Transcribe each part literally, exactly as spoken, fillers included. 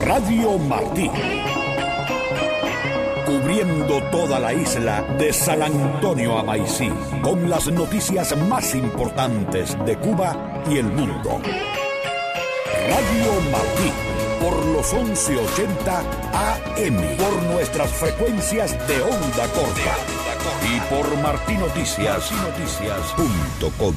Radio Martí. Cubriendo toda la isla de San Antonio a Maicí, con las noticias más importantes de Cuba y el mundo. Radio Martí, por los once ochenta A M, por nuestras frecuencias de onda corta y por martinoticias punto com.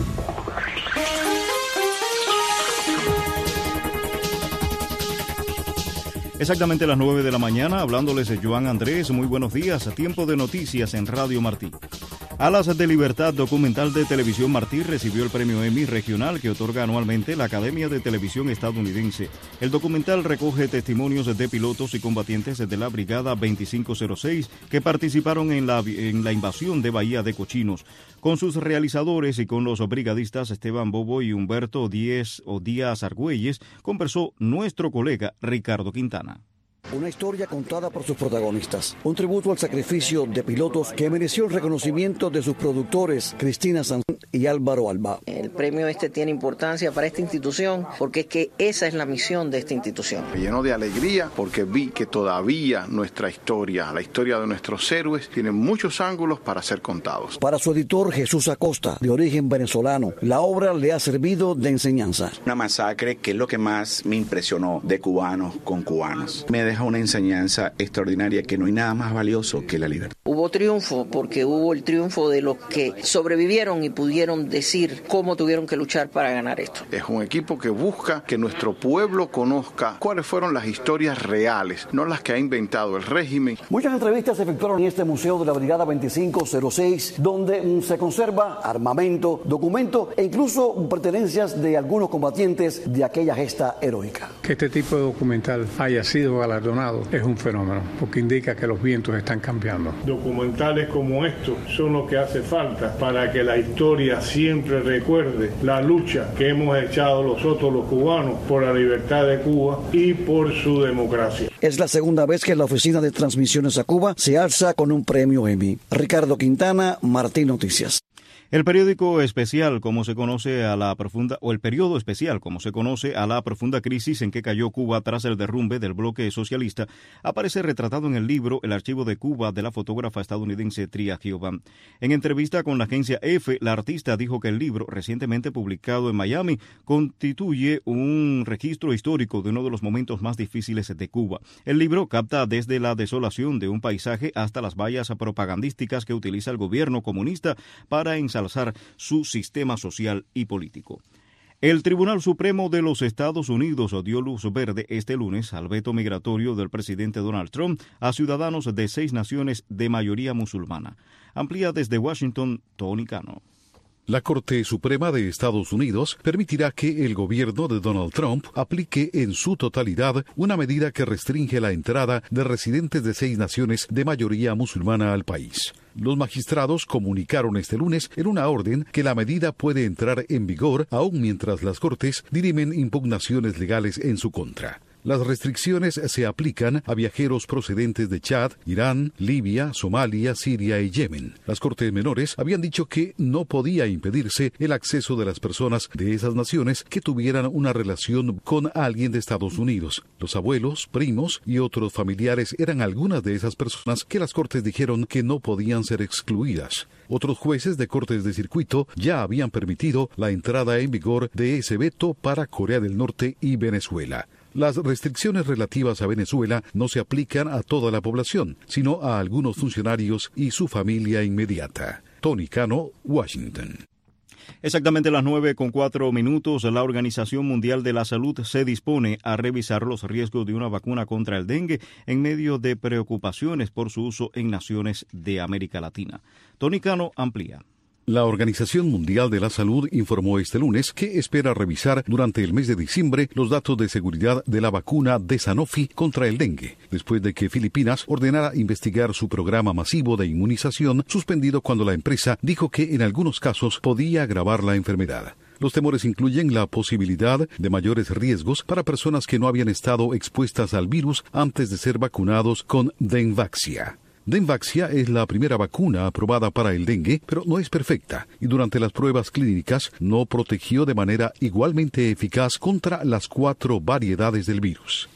Exactamente las nueve de la mañana, hablándoles de Joan Andrés. Muy buenos días, a tiempo de noticias en Radio Martí. Alas de Libertad documental de Televisión Martí recibió el premio Emmy regional que otorga anualmente la Academia de Televisión estadounidense. El documental recoge testimonios de pilotos y combatientes de la Brigada veinticinco cero seis que participaron en la, en la invasión de Bahía de Cochinos. Con sus realizadores y con los brigadistas Esteban Bobo y Humberto Díez o Díaz Argüelles, conversó nuestro colega Ricardo Quintana. Una historia contada por sus protagonistas. Un tributo al sacrificio de pilotos que mereció el reconocimiento de sus productores, Cristina Sanz y Álvaro Alba. El premio este tiene importancia para esta institución porque es que esa es la misión de esta institución. Me llenó de alegría porque vi que todavía nuestra historia, la historia de nuestros héroes, tiene muchos ángulos para ser contados. Para su editor Jesús Acosta, de origen venezolano, la obra le ha servido de enseñanza. Una masacre que es lo que más me impresionó de cubanos con cubanos. Me deja una enseñanza extraordinaria que no hay nada más valioso que la libertad. Hubo triunfo porque hubo el triunfo de los que sobrevivieron y pudieron decir cómo tuvieron que luchar para ganar esto. Es un equipo que busca que nuestro pueblo conozca cuáles fueron las historias reales, no las que ha inventado el régimen. Muchas entrevistas se efectuaron en este museo de la Brigada veinticinco cero seis, donde se conserva armamento, documento e incluso pertenencias de algunos combatientes de aquella gesta heroica. Que este tipo de documental haya sido galardonado es un fenómeno, porque indica que los vientos están cambiando. Documentales como estos son lo que hace falta para que la historia siempre recuerde la lucha que hemos echado nosotros los cubanos por la libertad de Cuba y por su democracia. Es la segunda vez que la Oficina de Transmisiones a Cuba se alza con un premio Emmy. Ricardo Quintana, Martí Noticias. El periódico especial, como se conoce a la profunda, o el periodo especial, como se conoce a la profunda crisis en que cayó Cuba tras el derrumbe del bloque socialista, aparece retratado en el libro El archivo de Cuba de la fotógrafa estadounidense Tria Giovanni. En entrevista con la agencia EFE, la artista dijo que el libro, recientemente publicado en Miami, constituye un registro histórico de uno de los momentos más difíciles de Cuba. El libro capta desde la desolación de un paisaje hasta las vallas propagandísticas que utiliza el gobierno comunista para ensalzar su sistema social y político. El Tribunal Supremo de los Estados Unidos dio luz verde este lunes al veto migratorio del presidente Donald Trump a ciudadanos de seis naciones de mayoría musulmana. Amplía desde Washington, Tony Cano. La Corte Suprema de Estados Unidos permitirá que el gobierno de Donald Trump aplique en su totalidad una medida que restringe la entrada de residentes de seis naciones de mayoría musulmana al país. Los magistrados comunicaron este lunes en una orden que la medida puede entrar en vigor aún mientras las Cortes dirimen impugnaciones legales en su contra. Las restricciones se aplican a viajeros procedentes de Chad, Irán, Libia, Somalia, Siria y Yemen. Las Cortes Menores habían dicho que no podía impedirse el acceso de las personas de esas naciones que tuvieran una relación con alguien de Estados Unidos. Los abuelos, primos y otros familiares eran algunas de esas personas que las Cortes dijeron que no podían ser excluidas. Otros jueces de cortes de circuito ya habían permitido la entrada en vigor de ese veto para Corea del Norte y Venezuela. Las restricciones relativas a Venezuela no se aplican a toda la población, sino a algunos funcionarios y su familia inmediata. Tony Cano, Washington. Exactamente las nueve con cuatro minutos, la Organización Mundial de la Salud se dispone a revisar los riesgos de una vacuna contra el dengue en medio de preocupaciones por su uso en naciones de América Latina. Tony Cano amplía. La Organización Mundial de la Salud informó este lunes que espera revisar durante el mes de diciembre los datos de seguridad de la vacuna de Sanofi contra el dengue, después de que Filipinas ordenara investigar su programa masivo de inmunización, suspendido cuando la empresa dijo que en algunos casos podía agravar la enfermedad. Los temores incluyen la posibilidad de mayores riesgos para personas que no habían estado expuestas al virus antes de ser vacunados con Dengvaxia. Dengvaxia es la primera vacuna aprobada para el dengue, pero no es perfecta y durante las pruebas clínicas no protegió de manera igualmente eficaz contra las cuatro variedades del virus.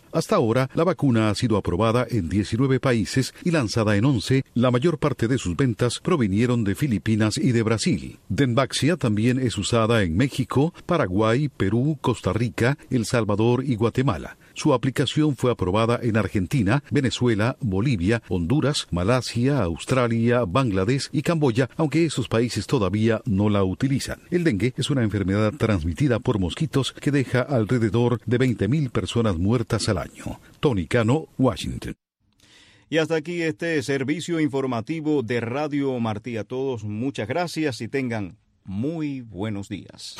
Hasta ahora, la vacuna ha sido aprobada en diecinueve países y lanzada en once. La mayor parte de sus ventas provinieron de Filipinas y de Brasil. Dengvaxia también es usada en México, Paraguay, Perú, Costa Rica, El Salvador y Guatemala. Su aplicación fue aprobada en Argentina, Venezuela, Bolivia, Honduras, Malasia, Australia, Bangladesh y Camboya, aunque esos países todavía no la utilizan. El dengue es una enfermedad transmitida por mosquitos que deja alrededor de veinte mil personas muertas al año. Tony Cano, Washington. Y hasta aquí este servicio informativo de Radio Martí. A todos, muchas gracias y tengan muy buenos días.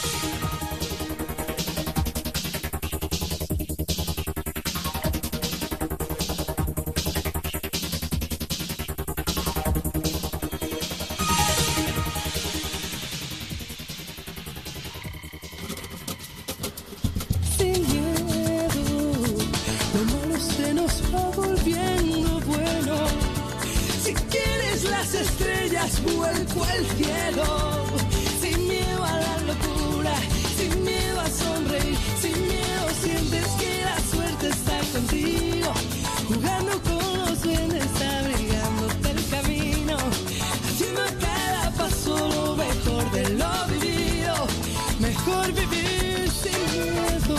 Vuelco al cielo, sin miedo a la locura, sin miedo a sonreír, sin miedo sientes que la suerte está contigo, jugando con los duendes, abrigándote el camino, haciendo cada paso lo mejor de lo vivido, mejor vivir sin miedo.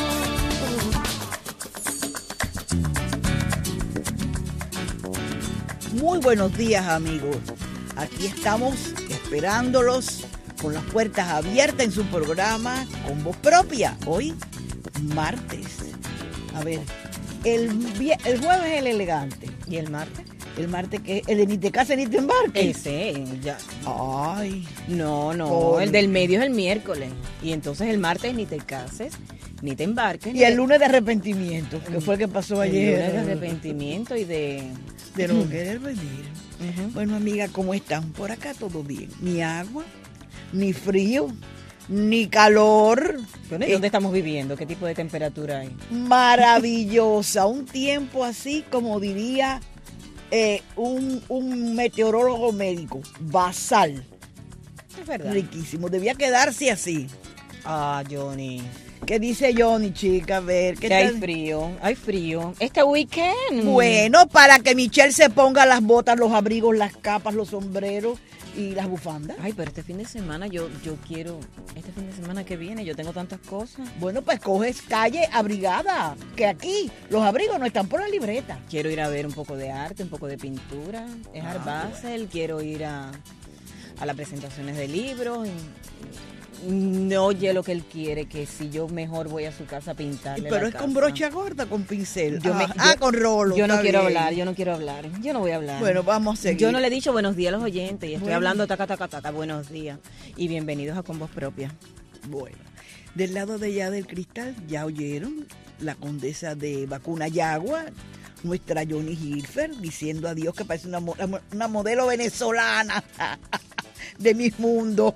Muy buenos días, amigos. Aquí estamos esperándolos con las puertas abiertas en su programa Con Voz Propia. Hoy, martes. A ver, el, el jueves es el elegante. ¿Y el martes? El martes que el de ni te cases ni te embarques. Ese, ya. Ay. No, no, Con... el del medio es el miércoles. Y entonces el martes ni te cases, ni te embarques. Y el lunes de arrepentimiento, que fue el que pasó el ayer. El lunes de arrepentimiento y de... De no querer venir. Uh-huh. Bueno, amiga, ¿cómo están? Por acá todo bien. Ni agua, ni frío, ni calor. Bueno, ¿y dónde eh, estamos viviendo? ¿Qué tipo de temperatura hay? Maravillosa. Un tiempo así como diría eh, un, un meteorólogo médico. Basal. Es verdad. Riquísimo. Debía quedarse así. Ah, Johnny. ¿Qué dice Johnny, chica? A ver, ¿qué que hay frío, hay frío. Este weekend. Bueno, para que Michelle se ponga las botas, los abrigos, las capas, los sombreros y las bufandas. Ay, pero este fin de semana yo yo quiero, este fin de semana que viene, yo tengo tantas cosas. Bueno, pues coges calle abrigada, que aquí los abrigos no están por la libreta. Quiero ir a ver un poco de arte, un poco de pintura, es ah, Art Basel, bueno. Quiero ir a, a las presentaciones de libros. Y, no oye lo que él quiere, que si yo mejor voy a su casa a pintarle pero la es casa. Con brocha gorda, con pincel. Yo ah, me, yo, ah, con rolo. Yo no quiero bien. hablar, yo no quiero hablar. Yo no voy a hablar. Bueno, vamos a seguir. Yo no le he dicho buenos días a los oyentes y estoy bueno. hablando taca, taca, taca, buenos días. Y bienvenidos a Con Voz Propia. Bueno, del lado de allá del cristal, ya oyeron la condesa de Vacuna Yagua, nuestra Johnny Hilfer, diciendo adiós, que parece una, una modelo venezolana de Miss Mundo.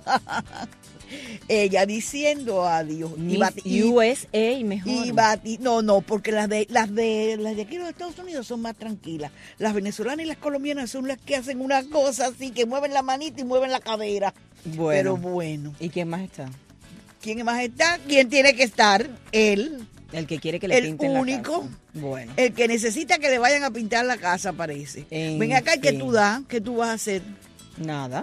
Ella diciendo adiós. Miss U S A mejor. Y bati, no, no, porque las de las de las de aquí de los Estados Unidos son más tranquilas. Las venezolanas y las colombianas son las que hacen una cosa así, que mueven la manita y mueven la cadera. Bueno. Pero bueno. ¿Y quién más está? ¿Quién más está? ¿Quién tiene que estar? Él. El que quiere que le el pinten único, la casa. Bueno. El que necesita que le vayan a pintar la casa, parece. En Ven acá, fin. ¿Qué tú das? ¿Qué tú vas a hacer? Nada.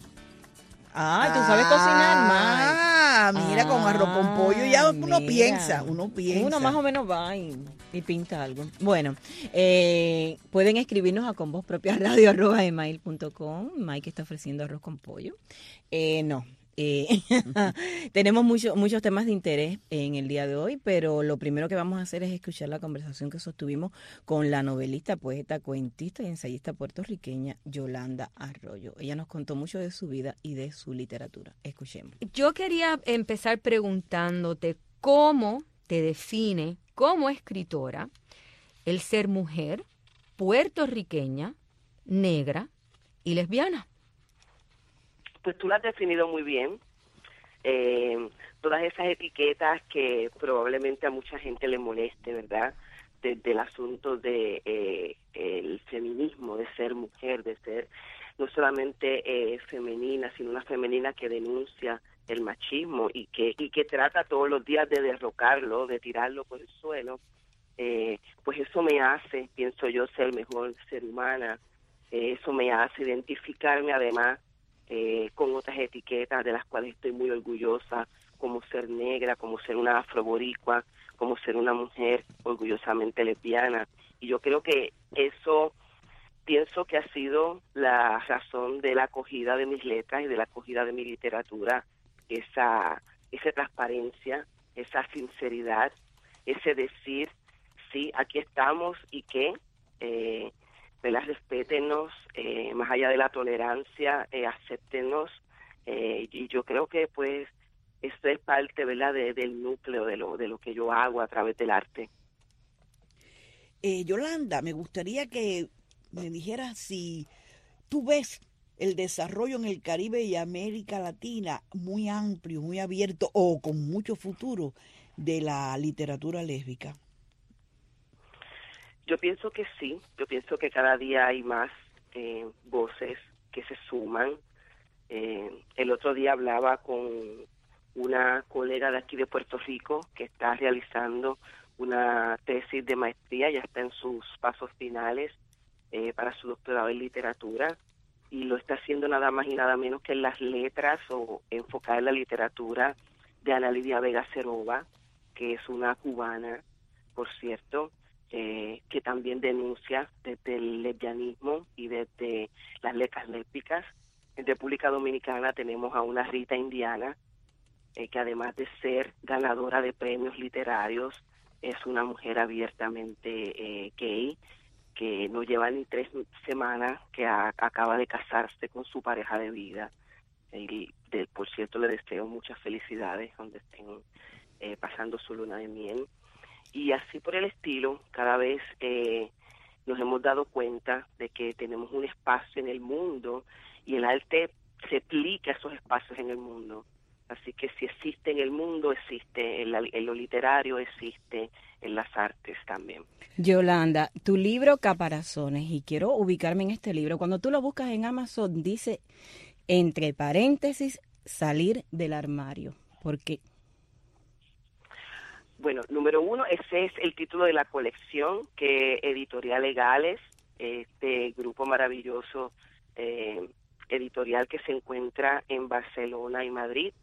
Ah, tú sabes cocinar más. Ah, mira, ah, con arroz con pollo ya uno mira. piensa, uno piensa. Uno más o menos va y, y pinta algo. Bueno, eh, pueden escribirnos a convozpropiaradio arroba gmail punto com. Mike está ofreciendo arroz con pollo. Eh, no. Eh, tenemos mucho, muchos temas de interés en el día de hoy, pero lo primero que vamos a hacer es escuchar la conversación que sostuvimos con la novelista, poeta, cuentista y ensayista puertorriqueña Yolanda Arroyo. Ella nos contó mucho de su vida y de su literatura. Escuchemos. Yo quería empezar preguntándote cómo te define como escritora el ser mujer, puertorriqueña, negra y lesbiana. Pues tú lo has definido muy bien. Eh, todas esas etiquetas que probablemente a mucha gente le moleste, ¿verdad? Desde el asunto de eh, el feminismo, de ser mujer, de ser no solamente eh, femenina, sino una femenina que denuncia el machismo y que y que trata todos los días de derrocarlo, de tirarlo por el suelo. eh, pues eso me hace, pienso yo, ser mejor ser humana. Eh, eso me hace identificarme además eh, con otras etiquetas de las cuales estoy muy orgullosa, como ser negra, como ser una afroboricua, como ser una mujer orgullosamente lesbiana. Y yo creo que eso, pienso que ha sido la razón de la acogida de mis letras y de la acogida de mi literatura, esa, esa transparencia, esa sinceridad, ese decir, sí, aquí estamos y que, eh, ¿verdad? Respétenos, eh, más allá de la tolerancia, eh, acéptenos, eh, y yo creo que pues esto es parte, ¿verdad?, de, del núcleo de lo, de lo que yo hago a través del arte. Eh, Yolanda, me gustaría que me dijeras si tú ves el desarrollo en el Caribe y América Latina muy amplio, muy abierto o con mucho futuro de la literatura lésbica. Yo pienso que sí, yo pienso que cada día hay más eh, voces que se suman. Eh, el otro día hablaba con una colega de aquí de Puerto Rico que está realizando una tesis de maestría, ya está en sus pasos finales eh, para su doctorado en literatura, y lo está haciendo nada más y nada menos que en las letras o enfocada en la literatura de Ana Lidia Vega Cerova, que es una cubana, por cierto, eh, que también denuncia desde el lesbianismo y desde las letras lésbicas. En República Dominicana tenemos a una Rita Indiana, eh, que además de ser ganadora de premios literarios, es una mujer abiertamente eh, gay, que no lleva ni tres semanas que a, acaba de casarse con su pareja de vida. Y de, por cierto, le deseo muchas felicidades donde estén eh, pasando su luna de miel. Y así por el estilo, cada vez eh, nos hemos dado cuenta de que tenemos un espacio en el mundo y el arte replica esos espacios en el mundo. Así que si existe en el mundo, existe en, la, en lo literario, existe en las artes también. Yolanda, tu libro Caparazones, y quiero ubicarme en este libro. Cuando tú lo buscas en Amazon, dice, entre paréntesis, salir del armario. ¿Por qué? Bueno, número uno, ese es el título de la colección que Editorial Legales, este grupo maravilloso eh, editorial que se encuentra en Barcelona y Madrid,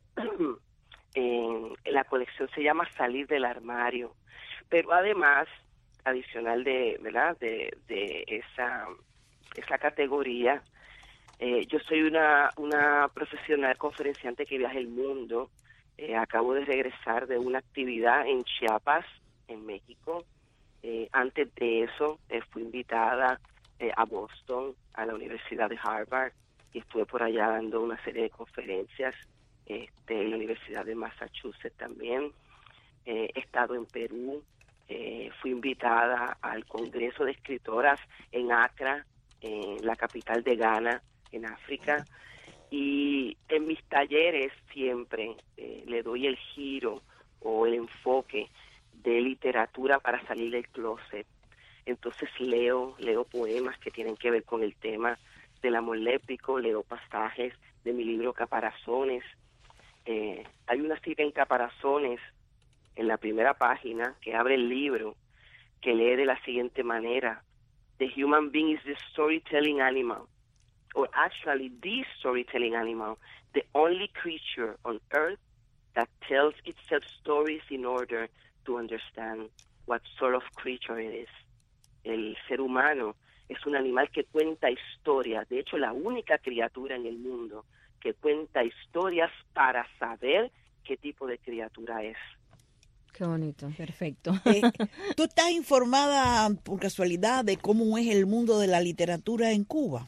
en la colección se llama Salir del Armario, pero además, adicional de, ¿verdad?, de, de esa, esa categoría, eh, yo soy una, una profesional conferenciante que viaja el mundo. Eh, acabo de regresar de una actividad en Chiapas, en México. Eh, antes de eso, eh, fui invitada eh, a Boston, a la Universidad de Harvard, y estuve por allá dando una serie de conferencias. Este, en la Universidad de Massachusetts también. Eh, he estado en Perú, eh, fui invitada al Congreso de Escritoras en Accra, en la capital de Ghana, en África, y en mis talleres siempre eh, le doy el giro o el enfoque de literatura para salir del closet. Entonces leo, leo poemas que tienen que ver con el tema del amor lésbico, leo pasajes de mi libro Caparazones. Eh, hay una cita en Caparazones, en la primera página, que abre el libro, que lee de la siguiente manera: The human being is the storytelling animal, or actually the storytelling animal, the only creature on earth that tells itself stories in order to understand what sort of creature it is. El ser humano es un animal que cuenta historias, de hecho la única criatura en el mundo que cuenta historias para saber qué tipo de criatura es. Qué bonito, perfecto. Eh, ¿Tú estás informada por casualidad de cómo es el mundo de la literatura en Cuba?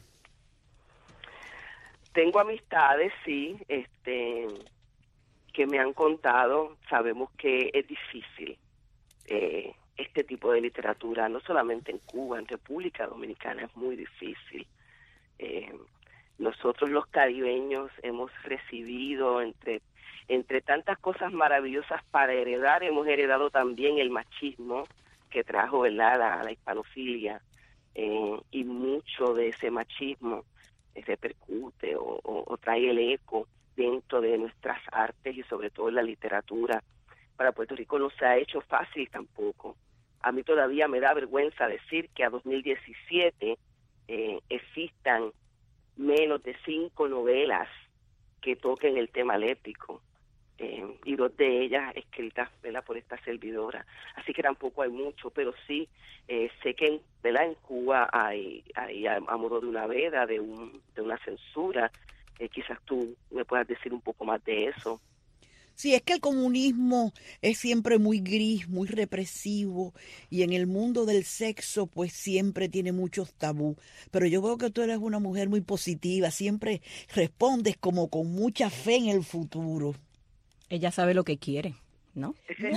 Tengo amistades, sí, este, que me han contado. Sabemos que es difícil eh, este tipo de literatura, no solamente en Cuba, en República Dominicana es muy difícil. Eh, Nosotros los caribeños hemos recibido, entre, entre tantas cosas maravillosas para heredar, hemos heredado también el machismo que trajo, ¿verdad?, la, la hispanofilia, eh, y mucho de ese machismo eh, repercute o, o, o trae el eco dentro de nuestras artes y sobre todo en la literatura. Para Puerto Rico no se ha hecho fácil tampoco a mí todavía me da vergüenza decir que a dos mil diecisiete eh, existan menos de cinco novelas que toquen el tema lésbico, eh, y dos de ellas escritas, ¿verdad?, por esta servidora. Así que tampoco hay mucho, pero sí eh, sé que en, ¿verdad?, en Cuba hay, hay a, a modo de una veda, de, un, de una censura. Eh, quizás tú me puedas decir un poco más de eso. Sí, es que el comunismo es siempre muy gris, muy represivo, y en el mundo del sexo pues siempre tiene muchos tabú. Pero yo veo que tú eres una mujer muy positiva, siempre respondes como con mucha fe en el futuro. Ella sabe lo que quiere, ¿no?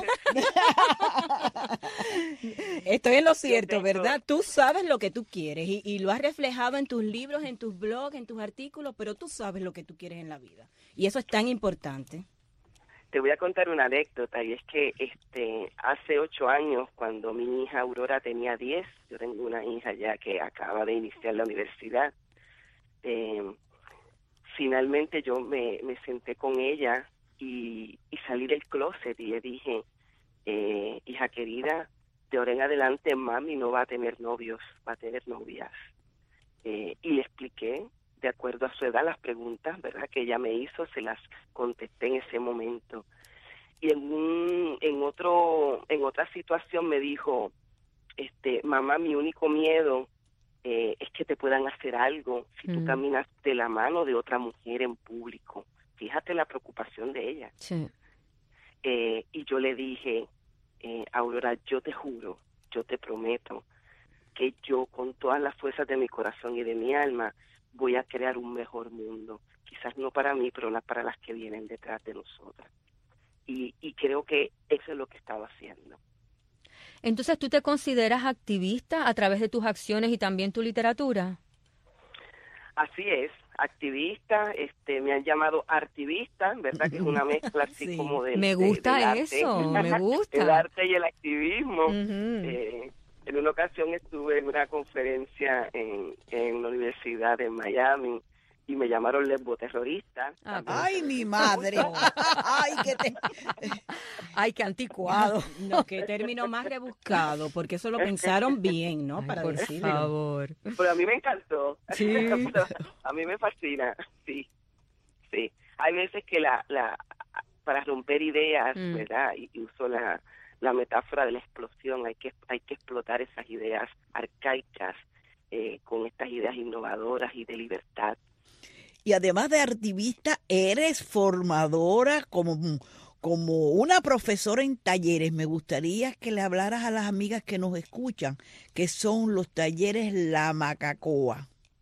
Estoy en lo cierto, ¿verdad? Tú sabes lo que tú quieres y, y lo has reflejado en tus libros, en tus blogs, en tus artículos, pero tú sabes lo que tú quieres en la vida. Y eso es tan importante. Te voy a contar una anécdota, y es que este hace ocho años, cuando mi hija Aurora tenía diez, yo tengo una hija ya que acaba de iniciar la universidad, eh, finalmente yo me, me senté con ella y, y salí del closet y le dije, eh, hija querida, de ahora en adelante mami no va a tener novios, va a tener novias. Eh, y le expliqué, de acuerdo a su edad, las preguntas, ¿verdad?, que ella me hizo, se las contesté en ese momento. Y en un, en otro, en otra situación me dijo, este, mamá, mi único miedo eh, es que te puedan hacer algo si mm. tú caminas de la mano de otra mujer en público. Fíjate la preocupación de ella. Sí. Eh, y yo le dije, eh, Aurora, yo te juro, yo te prometo que yo, con todas las fuerzas de mi corazón y de mi alma, voy a crear un mejor mundo, quizás no para mí, pero para las que vienen detrás de nosotras. Y, y creo que eso es lo que estaba haciendo. Entonces, ¿tú te consideras activista a través de tus acciones y también tu literatura? Así es, activista, este, me han llamado artivista, ¿verdad? Que es una mezcla así sí. como de... Me gusta de, del eso, arte, me gusta. El arte y el activismo. Uh-huh. eh, En una ocasión estuve en una conferencia en, en la Universidad de Miami y me llamaron lesboterrorista. Ah, ¡ay, mi madre! ¡Ay, qué te... ¡Ay, qué anticuado! No, qué término más rebuscado, porque eso lo pensaron bien, ¿no? Ay, para por decirlo. favor. Pero a mí me encantó. Sí. A mí me fascina, sí. Sí. Hay veces que la, la para romper ideas, mm. ¿verdad? Y, y uso la... la metáfora de la explosión, hay que hay que explotar esas ideas arcaicas eh, con estas ideas innovadoras y de libertad. Y además de activista, eres formadora como, como una profesora en talleres. Me gustaría que le hablaras a las amigas que nos escuchan, que son los talleres La Macacoa.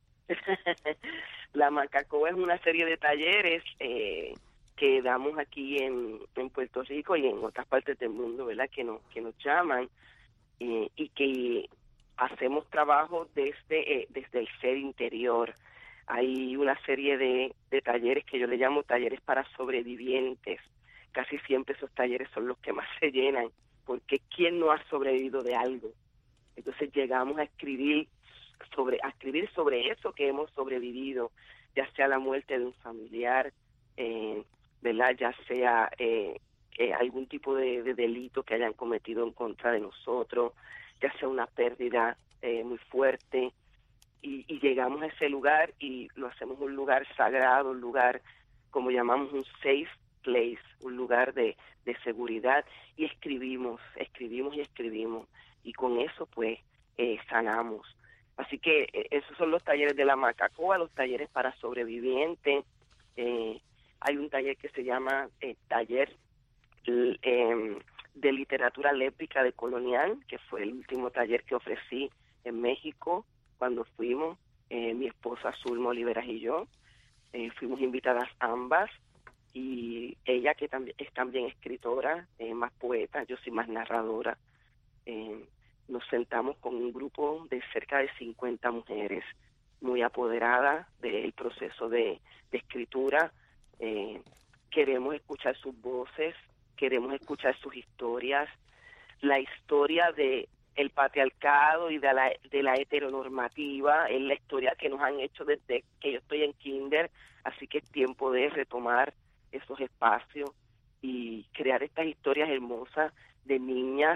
La Macacoa es una serie de talleres eh, que damos aquí en, en Puerto Rico y en otras partes del mundo, ¿verdad?, que nos que nos llaman eh, y que hacemos trabajo desde eh, desde el ser interior. Hay una serie de, de talleres que yo le llamo talleres para sobrevivientes. Casi siempre esos talleres son los que más se llenan, porque ¿quién no ha sobrevivido de algo? Entonces llegamos a escribir sobre a escribir sobre eso que hemos sobrevivido, ya sea la muerte de un familiar, eh, ¿verdad?, ya sea eh, eh, algún tipo de, de delito que hayan cometido en contra de nosotros, ya sea una pérdida eh, muy fuerte, y, y llegamos a ese lugar y lo hacemos un lugar sagrado, un lugar, como llamamos, un safe place, un lugar de, de seguridad, y escribimos, escribimos y escribimos, y con eso pues eh, sanamos. Así que eh, esos son los talleres de La Macacoa, los talleres para sobrevivientes. eh, Hay un taller que se llama eh, Taller eh, de Literatura Lésbica de Colonial, que fue el último taller que ofrecí en México cuando fuimos, eh, mi esposa Zulma Oliveras y yo. Eh, fuimos invitadas ambas, y ella, que también es también escritora, eh, más poeta, yo soy más narradora. Eh, nos sentamos con un grupo de cerca de cincuenta mujeres, muy apoderadas del proceso de, de escritura. Eh, queremos escuchar sus voces, queremos escuchar sus historias, la historia de el patriarcado y de la, de la heteronormativa, es la historia que nos han hecho desde que yo estoy en kinder, así que es tiempo de retomar esos espacios y crear estas historias hermosas de niñas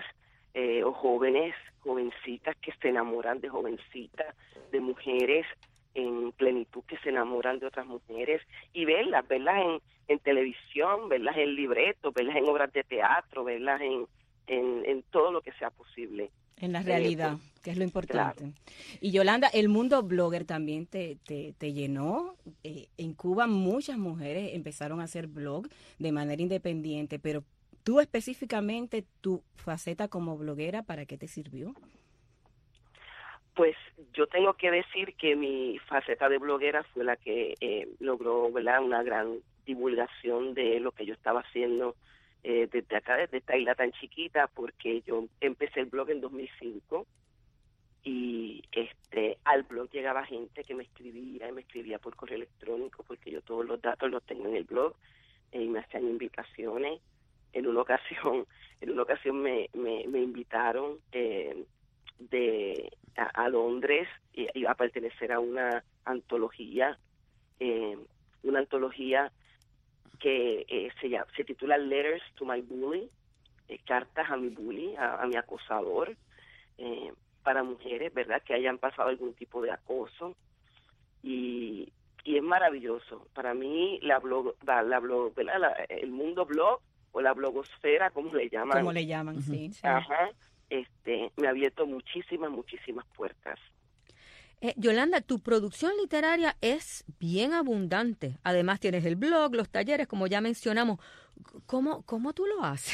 eh, o jóvenes, jovencitas que se enamoran de jovencitas, de mujeres en plenitud que se enamoran de otras mujeres, y verlas, verlas en, en televisión, verlas en libretos, verlas en obras de teatro, verlas en, en, en todo lo que sea posible. En la realidad, Eh, pues, que es lo importante. claro. Y Yolanda, el mundo blogger también te, te, te llenó. Eh, en Cuba muchas mujeres empezaron a hacer blog de manera independiente, pero tú específicamente, tu faceta como bloguera, ¿para qué te sirvió? Pues yo tengo que decir que mi faceta de bloguera fue la que eh, logró, ¿verdad?, una gran divulgación de lo que yo estaba haciendo eh, desde acá, desde esta isla tan chiquita, porque yo empecé el blog en dos mil cinco y este al blog llegaba gente que me escribía y me escribía por correo electrónico, porque yo todos los datos los tengo en el blog, eh, y me hacían invitaciones. En una ocasión, en una ocasión me, me, me invitaron eh, de a, a Londres, y iba a pertenecer a una antología, eh, una antología que eh, se llama, se titula Letters to My Bully, eh, cartas a mi bully, a, a mi acosador, eh, para mujeres, ¿verdad?, que hayan pasado algún tipo de acoso, y, y es maravilloso. Para mí la blog, la, la blog, ¿verdad?, la, el mundo blog o la blogosfera, como le llaman. Como le llaman, uh-huh. sí, sí. Ajá. Este, me ha abierto muchísimas, muchísimas puertas. Eh, Yolanda, tu producción literaria es bien abundante. Además tienes el blog, los talleres, como ya mencionamos. ¿Cómo, cómo tú lo haces?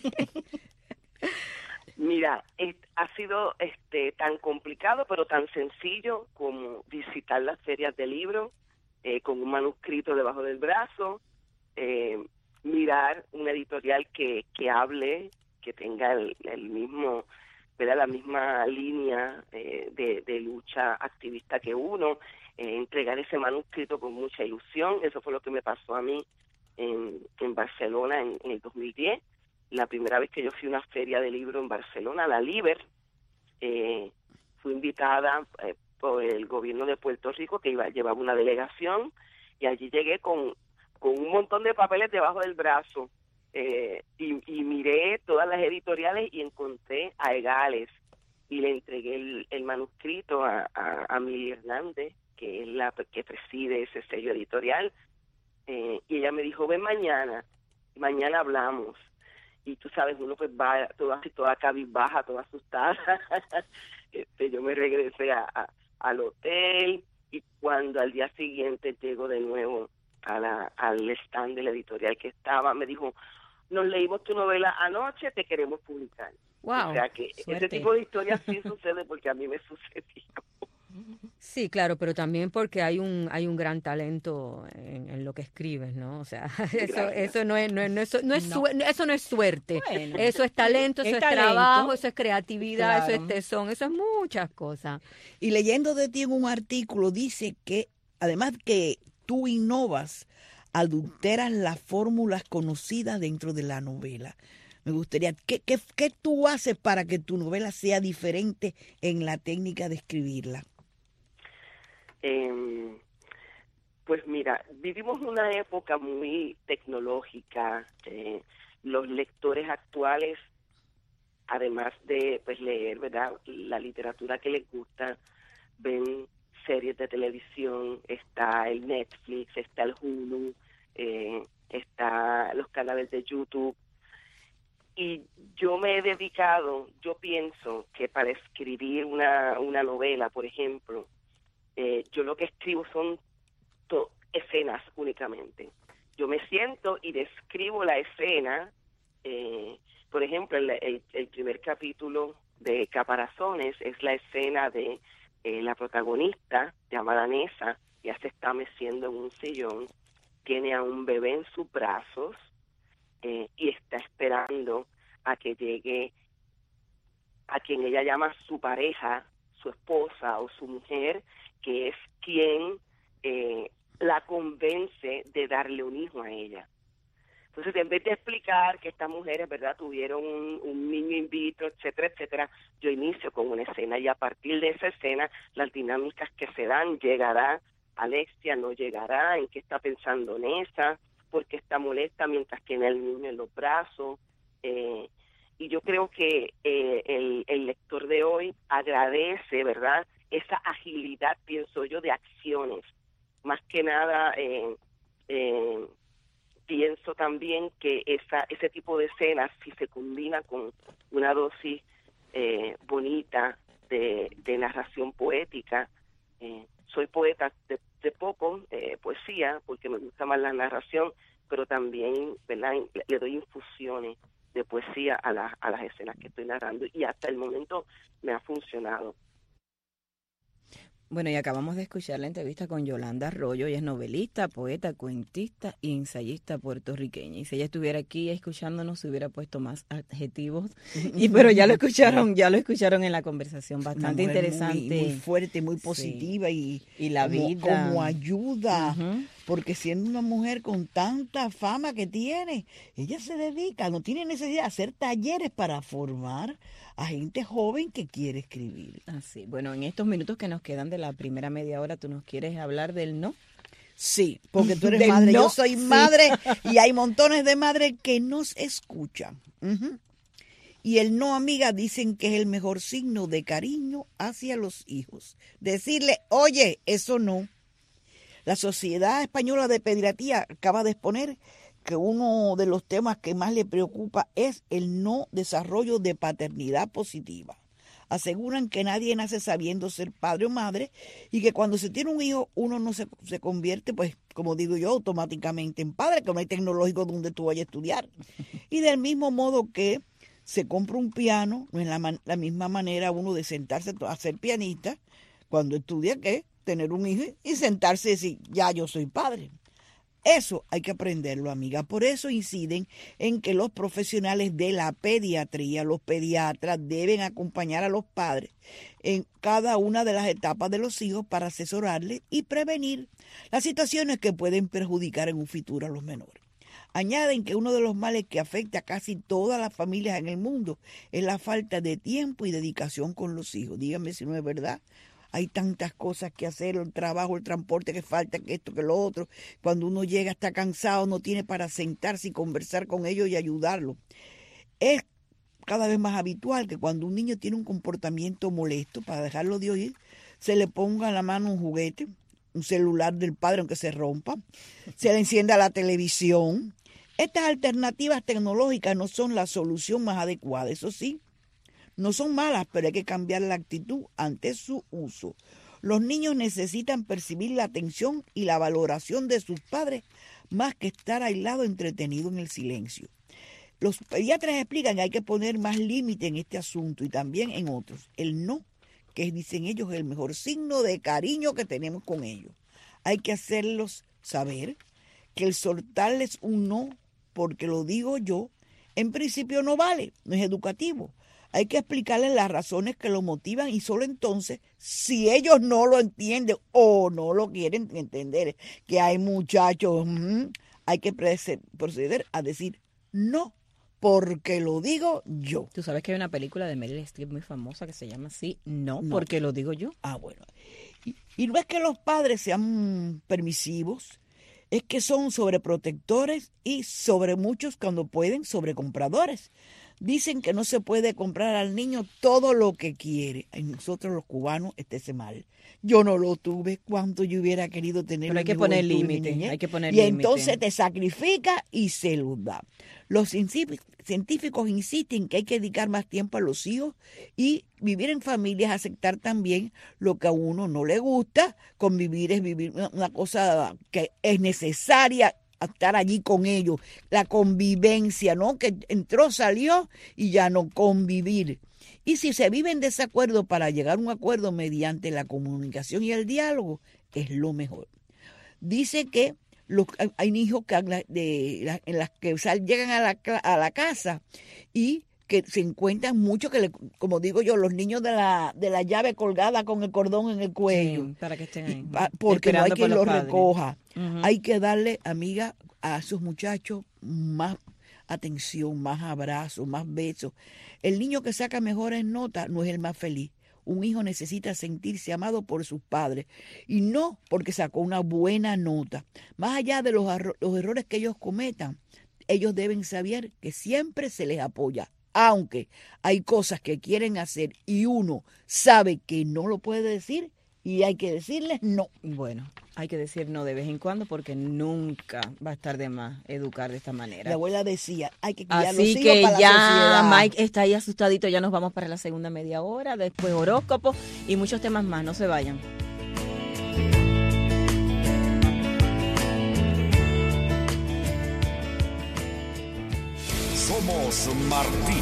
Mira, es, ha sido este tan complicado, pero tan sencillo como visitar las ferias de libros eh, con un manuscrito debajo del brazo, eh, mirar una editorial que, que hable, que tenga el, el mismo, ¿verdad?, la misma línea eh, de, de lucha activista que uno, eh, entregar ese manuscrito con mucha ilusión. Eso fue lo que me pasó a mí en, en Barcelona en, en el dos mil diez, la primera vez que yo fui a una feria de libro en Barcelona, la Liber. Eh, fui invitada eh, por el gobierno de Puerto Rico, que iba llevaba una delegación, y allí llegué con con un montón de papeles debajo del brazo, eh, y, y miré todas las editoriales y encontré a Egales, y le entregué el, el manuscrito a, a, a Mili Hernández, que es la que preside ese sello editorial, eh, y ella me dijo, ven mañana, mañana hablamos. Y tú sabes, uno pues va toda así, toda cabizbaja, toda asustada. este, yo me regresé a, a, al hotel, y cuando al día siguiente llego de nuevo a la, al stand de la editorial que estaba, me dijo, nos leímos tu novela anoche, te queremos publicar. Wow, o sea que suerte. Ese tipo de historias sí sucede porque a mí me sucedió. Sí, claro, pero también porque hay un hay un gran talento en, en lo que escribes, ¿no? O sea, eso eso no es no es, no es, no es No. Su, eso no es suerte. Bueno, eso es talento, eso es es, talento. trabajo, eso es creatividad, Claro. eso es tesón, eso es muchas cosas. Y leyendo de ti en un artículo dice que además que tú innovas, adulteras las fórmulas conocidas dentro de la novela. Me gustaría, ¿qué, qué, qué tú haces para que tu novela sea diferente en la técnica de escribirla? Eh, pues mira, vivimos una época muy tecnológica. Eh, los lectores actuales, además de pues leer, ¿verdad?, la literatura que les gusta, ven series de televisión, está el Netflix, está el Hulu, eh, está los canales de YouTube. Y yo me he dedicado, yo pienso que para escribir una, una novela, por ejemplo, eh, yo lo que escribo son to- escenas únicamente. Yo me siento y describo la escena. Eh, por ejemplo, el, el, el primer capítulo de Caparazones es la escena de eh, la protagonista, llamada Nessa, ya se está meciendo en un sillón, tiene a un bebé en sus brazos, eh, y está esperando a que llegue a quien ella llama su pareja, su esposa o su mujer, que es quien eh, la convence de darle un hijo a ella. Entonces, en vez de explicar que estas mujeres, ¿verdad?, tuvieron un, un niño in vitro, etcétera, etcétera, yo inicio con una escena, y a partir de esa escena, las dinámicas que se dan, llegará Alexia, no llegará, en qué está pensando Nessa, por qué está molesta mientras tiene al niño en los brazos, eh, Y yo creo que eh, el, el lector de hoy agradece, ¿verdad?, esa agilidad, pienso yo, de acciones. Más que nada, eh, eh, pienso también que esa, ese tipo de escenas, si se combina con una dosis eh, bonita de, de narración poética, eh, soy poeta de, de poco, eh, poesía, porque me gusta más la narración, pero también, ¿verdad?, le doy infusiones de poesía a, la, a las escenas que estoy narrando, y hasta el momento me ha funcionado. Bueno, y acabamos de escuchar la entrevista con Yolanda Arroyo. Ella es novelista, poeta, cuentista y ensayista puertorriqueña. Y si ella estuviera aquí escuchándonos, se hubiera puesto más adjetivos. Y pero ya lo escucharon, ya lo escucharon en la conversación, bastante interesante. Muy, muy fuerte, muy positiva, sí. y, y la como, vida. como ayuda. Uh-huh. Porque siendo una mujer con tanta fama que tiene, ella se dedica, no tiene necesidad de hacer talleres para formar a gente joven que quiere escribir. Así, bueno, en estos minutos que nos quedan de la primera media hora, ¿tú nos quieres hablar del no? Sí, porque tú eres Del madre, no, yo soy sí. madre, y hay montones de madres que nos escuchan. Uh-huh. Y el no, amiga, dicen que es el mejor signo de cariño hacia los hijos. Decirle, oye, eso no. La Sociedad Española de Pediatría acaba de exponer que uno de los temas que más le preocupa es el no desarrollo de paternidad positiva. Aseguran que nadie nace sabiendo ser padre o madre y que cuando se tiene un hijo uno no se, se convierte, pues, como digo yo, automáticamente en padre, que no hay tecnológico donde tú vayas a estudiar. Y del mismo modo que se compra un piano, no es la, man, la misma manera uno de sentarse a ser pianista cuando estudia que tener un hijo y sentarse y decir, ya yo soy padre. Eso hay que aprenderlo, amiga. Por eso inciden en que los profesionales de la pediatría, los pediatras, deben acompañar a los padres en cada una de las etapas de los hijos para asesorarles y prevenir las situaciones que pueden perjudicar en un futuro a los menores. Añaden que uno de los males que afecta a casi todas las familias en el mundo es la falta de tiempo y dedicación con los hijos. Díganme si no es verdad. Hay tantas cosas que hacer, el trabajo, el transporte que falta, que esto, que lo otro. Cuando uno llega está cansado, no tiene para sentarse y conversar con ellos y ayudarlos. Es cada vez más habitual que cuando un niño tiene un comportamiento molesto, para dejarlo de oír, se le ponga en la mano un juguete, un celular del padre aunque se rompa, se le encienda la televisión. Estas alternativas tecnológicas no son la solución más adecuada, eso sí. No son malas, pero hay que cambiar la actitud ante su uso. Los niños necesitan percibir la atención y la valoración de sus padres más que estar aislados entretenidos en el silencio. Los pediatras explican que hay que poner más límite en este asunto y también en otros. El no, que dicen ellos es el mejor signo de cariño que tenemos con ellos. Hay que hacerlos saber que el soltarles un no, porque lo digo yo, en principio no vale, no es educativo. Hay que explicarles las razones que lo motivan y solo entonces, si ellos no lo entienden o no lo quieren entender, que hay muchachos, mmm, hay que proceder a decir no, porque lo digo yo. Tú sabes que hay una película de Meryl Streep muy famosa que se llama así, no, no. porque lo digo yo. Ah, bueno. Y, y no es que los padres sean permisivos, es que son sobreprotectores y sobre muchos cuando pueden sobrecompradores. Dicen que no se puede comprar al niño todo lo que quiere. En nosotros los cubanos estése mal. Yo no lo tuve cuando yo hubiera querido tener. Pero hay que poner límite, hay que poner Y límite. entonces te sacrifica y se lo da. Los científicos insisten que hay que dedicar más tiempo a los hijos y vivir en familias, aceptar también lo que a uno no le gusta. Convivir es vivir una cosa que es necesaria, estar allí con ellos, la convivencia, ¿no? Que entró, salió y ya no convivir. Y si se vive en desacuerdo, para llegar a un acuerdo mediante la comunicación y el diálogo, es lo mejor. Dice que los, hay hijos que, de, en las que sal, llegan a la, a la casa y que se encuentran mucho, que le, como digo yo, los niños de la de la llave colgada con el cordón en el cuello. Sí, para que estén ahí. Porque no hay quien los padres. recoja. Uh-huh. Hay que darle, amiga, a esos muchachos más atención, más abrazos, más besos. El niño que saca mejores notas no es el más feliz. Un hijo necesita sentirse amado por sus padres y no porque sacó una buena nota. Más allá de los, los errores que ellos cometan, ellos deben saber que siempre se les apoya aunque hay cosas que quieren hacer y uno sabe que no lo puede decir y hay que decirles no. Bueno, hay que decir no de vez en cuando porque nunca va a estar de más educar de esta manera. La abuela decía, hay que criar los Así hijos que para ya la sociedad. Mike está ahí asustadito, ya nos vamos para la segunda media hora, después horóscopo y muchos temas más, no se vayan. Somos Martí.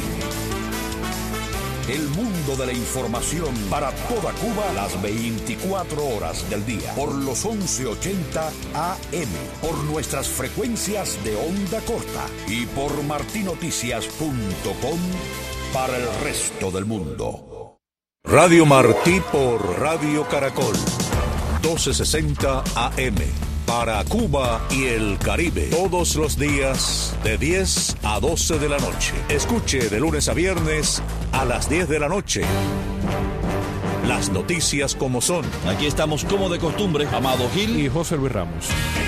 El mundo de la información para toda Cuba las veinticuatro horas del día. Por los once ochenta A M. Por nuestras frecuencias de onda corta. Y por martinoticias punto com para el resto del mundo. Radio Martí por Radio Caracol. doce sesenta A M. Para Cuba y el Caribe, todos los días de diez a doce de la noche. Escuche de lunes a viernes a las diez de la noche. Las noticias como son. Aquí estamos como de costumbre, Amado Gil y José Luis Ramos.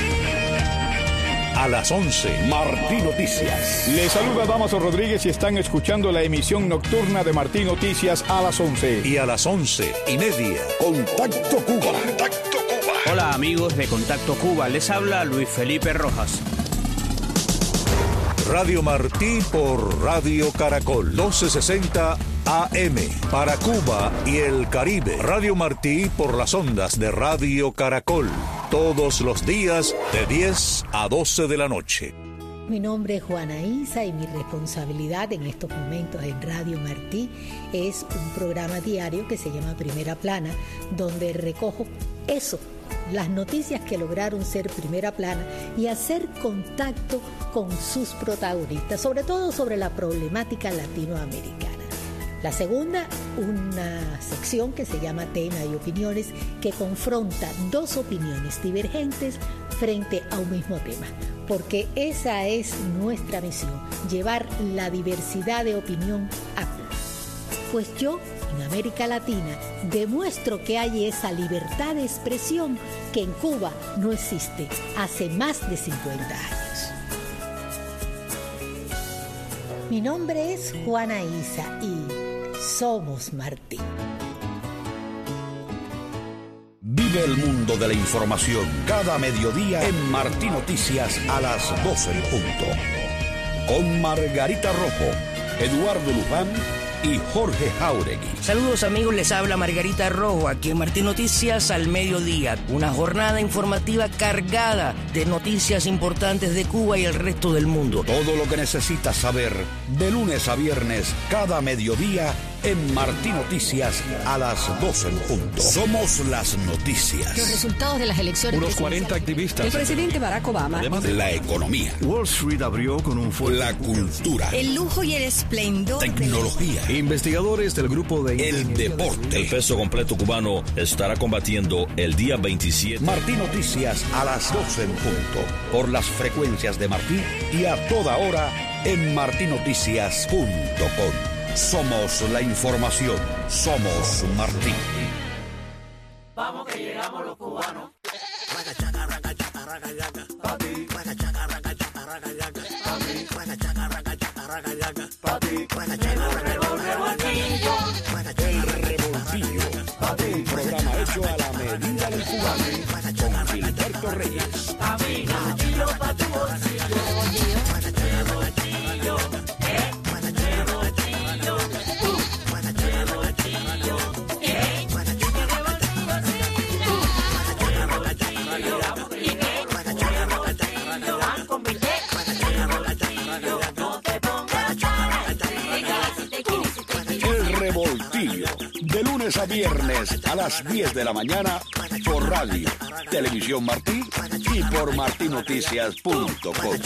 A las once, Martí Noticias. Les saluda Damaso Rodríguez y están escuchando la emisión nocturna de Martí Noticias a las once. Y a las once y media, Contacto Cuba. Contacto Cuba. Hola amigos de Contacto Cuba, les habla Luis Felipe Rojas. Radio Martí por Radio Caracol, doce sesenta A M. Para Cuba y el Caribe. Radio Martí por las ondas de Radio Caracol. Todos los días de diez a doce de la noche. Mi nombre es Juana Isa y mi responsabilidad en estos momentos en Radio Martí es un programa diario que se llama Primera Plana, donde recojo eso, las noticias que lograron ser primera plana y hacer contacto con sus protagonistas, sobre todo sobre la problemática latinoamericana. La segunda, una sección que se llama Tema y Opiniones, que confronta dos opiniones divergentes frente a un mismo tema, porque esa es nuestra misión, llevar la diversidad de opinión a Cuba. Pues yo, en América Latina, demuestro que hay esa libertad de expresión que en Cuba no existe hace más de cincuenta años. Mi nombre es Juana Isa y somos Martí. Vive el mundo de la información cada mediodía en Martí Noticias a las doce en punto. Con Margarita Rojo, Eduardo Luján y Jorge Jauregui. Saludos amigos, les habla Margarita Rojo aquí en Martí Noticias al mediodía. Una jornada informativa cargada de noticias importantes de Cuba y el resto del mundo. Todo lo que necesitas saber de lunes a viernes cada mediodía en Martí Noticias a las doce en punto. Somos las noticias. Los resultados de las elecciones. Unos cuarenta activistas. El presidente Barack Obama. Además de la economía. Wall Street abrió con un fuerte. La cultura. El lujo y el esplendor. Tecnología. Investigadores del grupo de... El deporte. El peso completo cubano estará combatiendo el día veintisiete. Martí Noticias a las doce en punto. Por las frecuencias de Martí y a toda hora en martinoticias punto com. Somos la información. Somos Martí. Vamos que llegamos los cubanos. Un programa hecho a la medida del cubano con Gilberto Reyes. De lunes a viernes a las diez de la mañana por radio, Televisión Martí y por martinoticias punto com.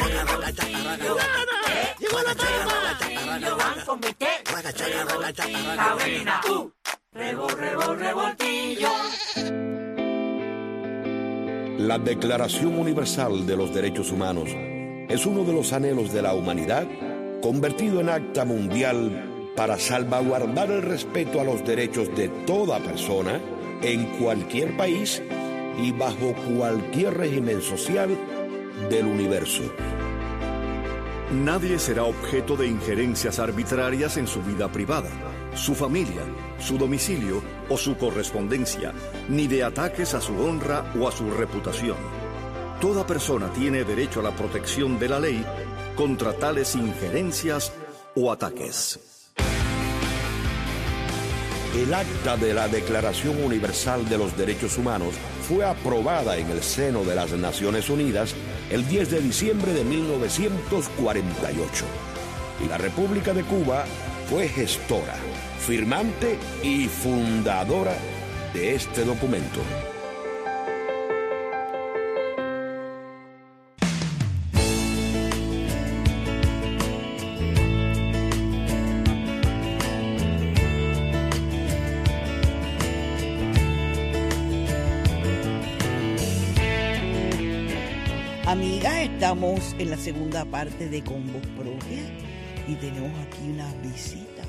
La Declaración Universal de los Derechos Humanos es uno de los anhelos de la humanidad convertido en acta mundial para salvaguardar el respeto a los derechos de toda persona en cualquier país y bajo cualquier régimen social del universo. Nadie será objeto de injerencias arbitrarias en su vida privada, su familia, su domicilio o su correspondencia, ni de ataques a su honra o a su reputación. Toda persona tiene derecho a la protección de la ley contra tales injerencias o ataques. El acta de la Declaración Universal de los Derechos Humanos fue aprobada en el seno de las Naciones Unidas el diez de diciembre de mil novecientos cuarenta y ocho. Y la República de Cuba fue gestora, firmante y fundadora de este documento. Amigas, estamos en la segunda parte de Con Voz Propia y tenemos aquí una visita.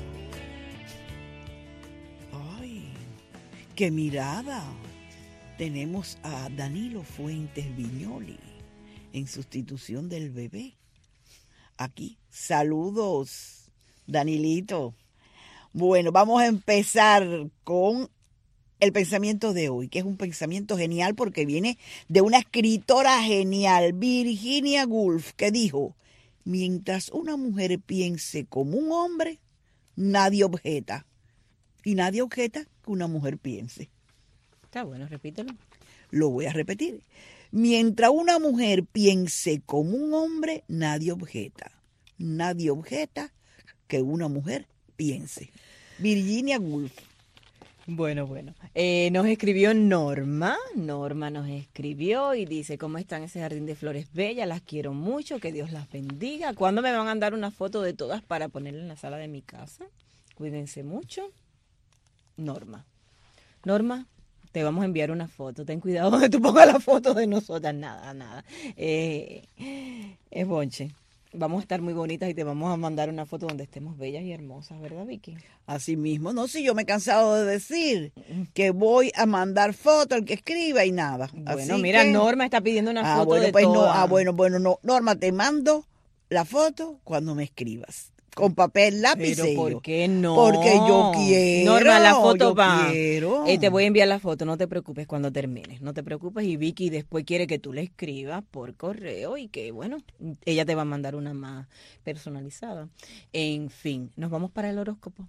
¡Ay! ¡Qué mirada! Tenemos a Danilo Fuentes Viñoli en sustitución del bebé. Aquí, saludos, Danilito. Bueno, vamos a empezar con el pensamiento de hoy, que es un pensamiento genial porque viene de una escritora genial, Virginia Woolf, que dijo: mientras una mujer piense como un hombre, nadie objeta. Y nadie objeta que una mujer piense. Está bueno, repítelo. Lo voy a repetir. Mientras una mujer piense como un hombre, nadie objeta. Nadie objeta que una mujer piense. Virginia Woolf. Bueno, bueno. Eh, nos escribió Norma. Norma nos escribió y dice: ¿cómo están ese jardín de flores bellas? Las quiero mucho, que Dios las bendiga. ¿Cuándo me van a dar una foto de todas para ponerla en la sala de mi casa? Cuídense mucho. Norma. Norma, te vamos a enviar una foto. Ten cuidado donde tú pongas la foto de nosotras. Nada, nada. Eh, es bonche. Vamos a estar muy bonitas y te vamos a mandar una foto donde estemos bellas y hermosas, ¿verdad, Vicky? Así mismo, no, si yo me he cansado de decir que voy a mandar foto al que escriba y nada. Bueno, Así mira, que... Norma está pidiendo una ah, foto bueno, de pues todas. no, ah, bueno, bueno, no, Norma, te mando la foto cuando me escribas. Con papel, lápiz. Pero sello. ¿por qué no? Porque yo quiero. Norma, la foto yo va. Quiero. Eh, te voy a enviar la foto, no te preocupes cuando termines. No te preocupes, y Vicky después quiere que tú le escribas por correo y que, bueno, ella te va a mandar una más personalizada. En fin, nos vamos para el horóscopo.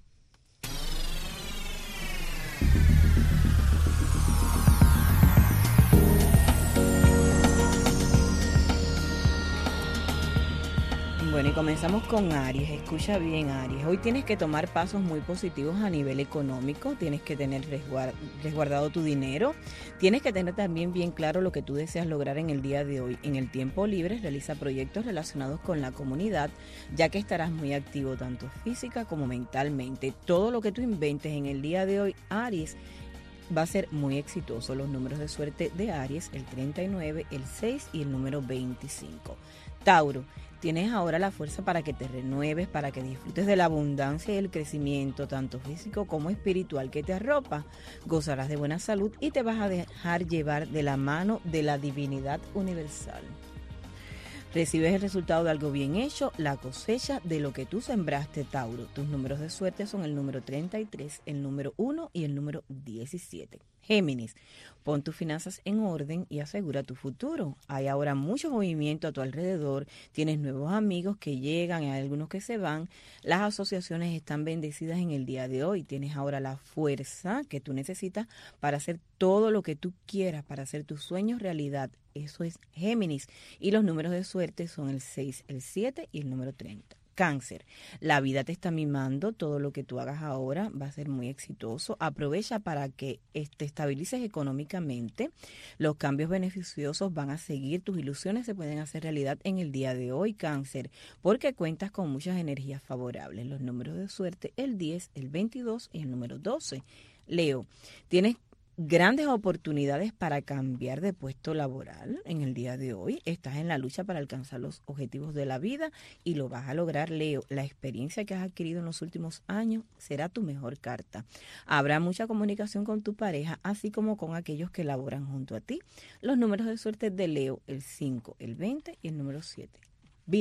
Bueno, y comenzamos con Aries. Escucha bien, Aries. Hoy tienes que tomar pasos muy positivos a nivel económico. Tienes que tener resguard- resguardado tu dinero. Tienes que tener también bien claro lo que tú deseas lograr en el día de hoy. En el tiempo libre, realiza proyectos relacionados con la comunidad, ya que estarás muy activo tanto física como mentalmente. Todo lo que tú inventes en el día de hoy, Aries, va a ser muy exitoso. Los números de suerte de Aries: el treinta y nueve, el seis y el número veinticinco. Tauro, tienes ahora la fuerza para que te renueves, para que disfrutes de la abundancia y el crecimiento, tanto físico como espiritual, que te arropa. Gozarás de buena salud y te vas a dejar llevar de la mano de la divinidad universal. Recibes el resultado de algo bien hecho, la cosecha de lo que tú sembraste, Tauro. Tus números de suerte son el número treinta y tres, el número uno y el número diecisiete. Géminis, pon tus finanzas en orden y asegura tu futuro. Hay ahora mucho movimiento a tu alrededor, tienes nuevos amigos que llegan, hay algunos que se van. Las asociaciones están bendecidas en el día de hoy. Tienes ahora la fuerza que tú necesitas para hacer todo lo que tú quieras, para hacer tus sueños realidad. Eso es Géminis. Y los números de suerte son el seis, el siete y el número treinta. Cáncer, la vida te está mimando, todo lo que tú hagas ahora va a ser muy exitoso. Aprovecha para que te estabilices económicamente. Los cambios beneficiosos van a seguir, tus ilusiones se pueden hacer realidad en el día de hoy, Cáncer, porque cuentas con muchas energías favorables. Los números de suerte, el diez, el veintidós y el número doce. Leo, tienes grandes oportunidades para cambiar de puesto laboral en el día de hoy. Estás en la lucha para alcanzar los objetivos de la vida y lo vas a lograr, Leo. La experiencia que has adquirido en los últimos años será tu mejor carta. Habrá mucha comunicación con tu pareja, así como con aquellos que laboran junto a ti. Los números de suerte de Leo, el cinco, el veinte y el número siete. Virgo,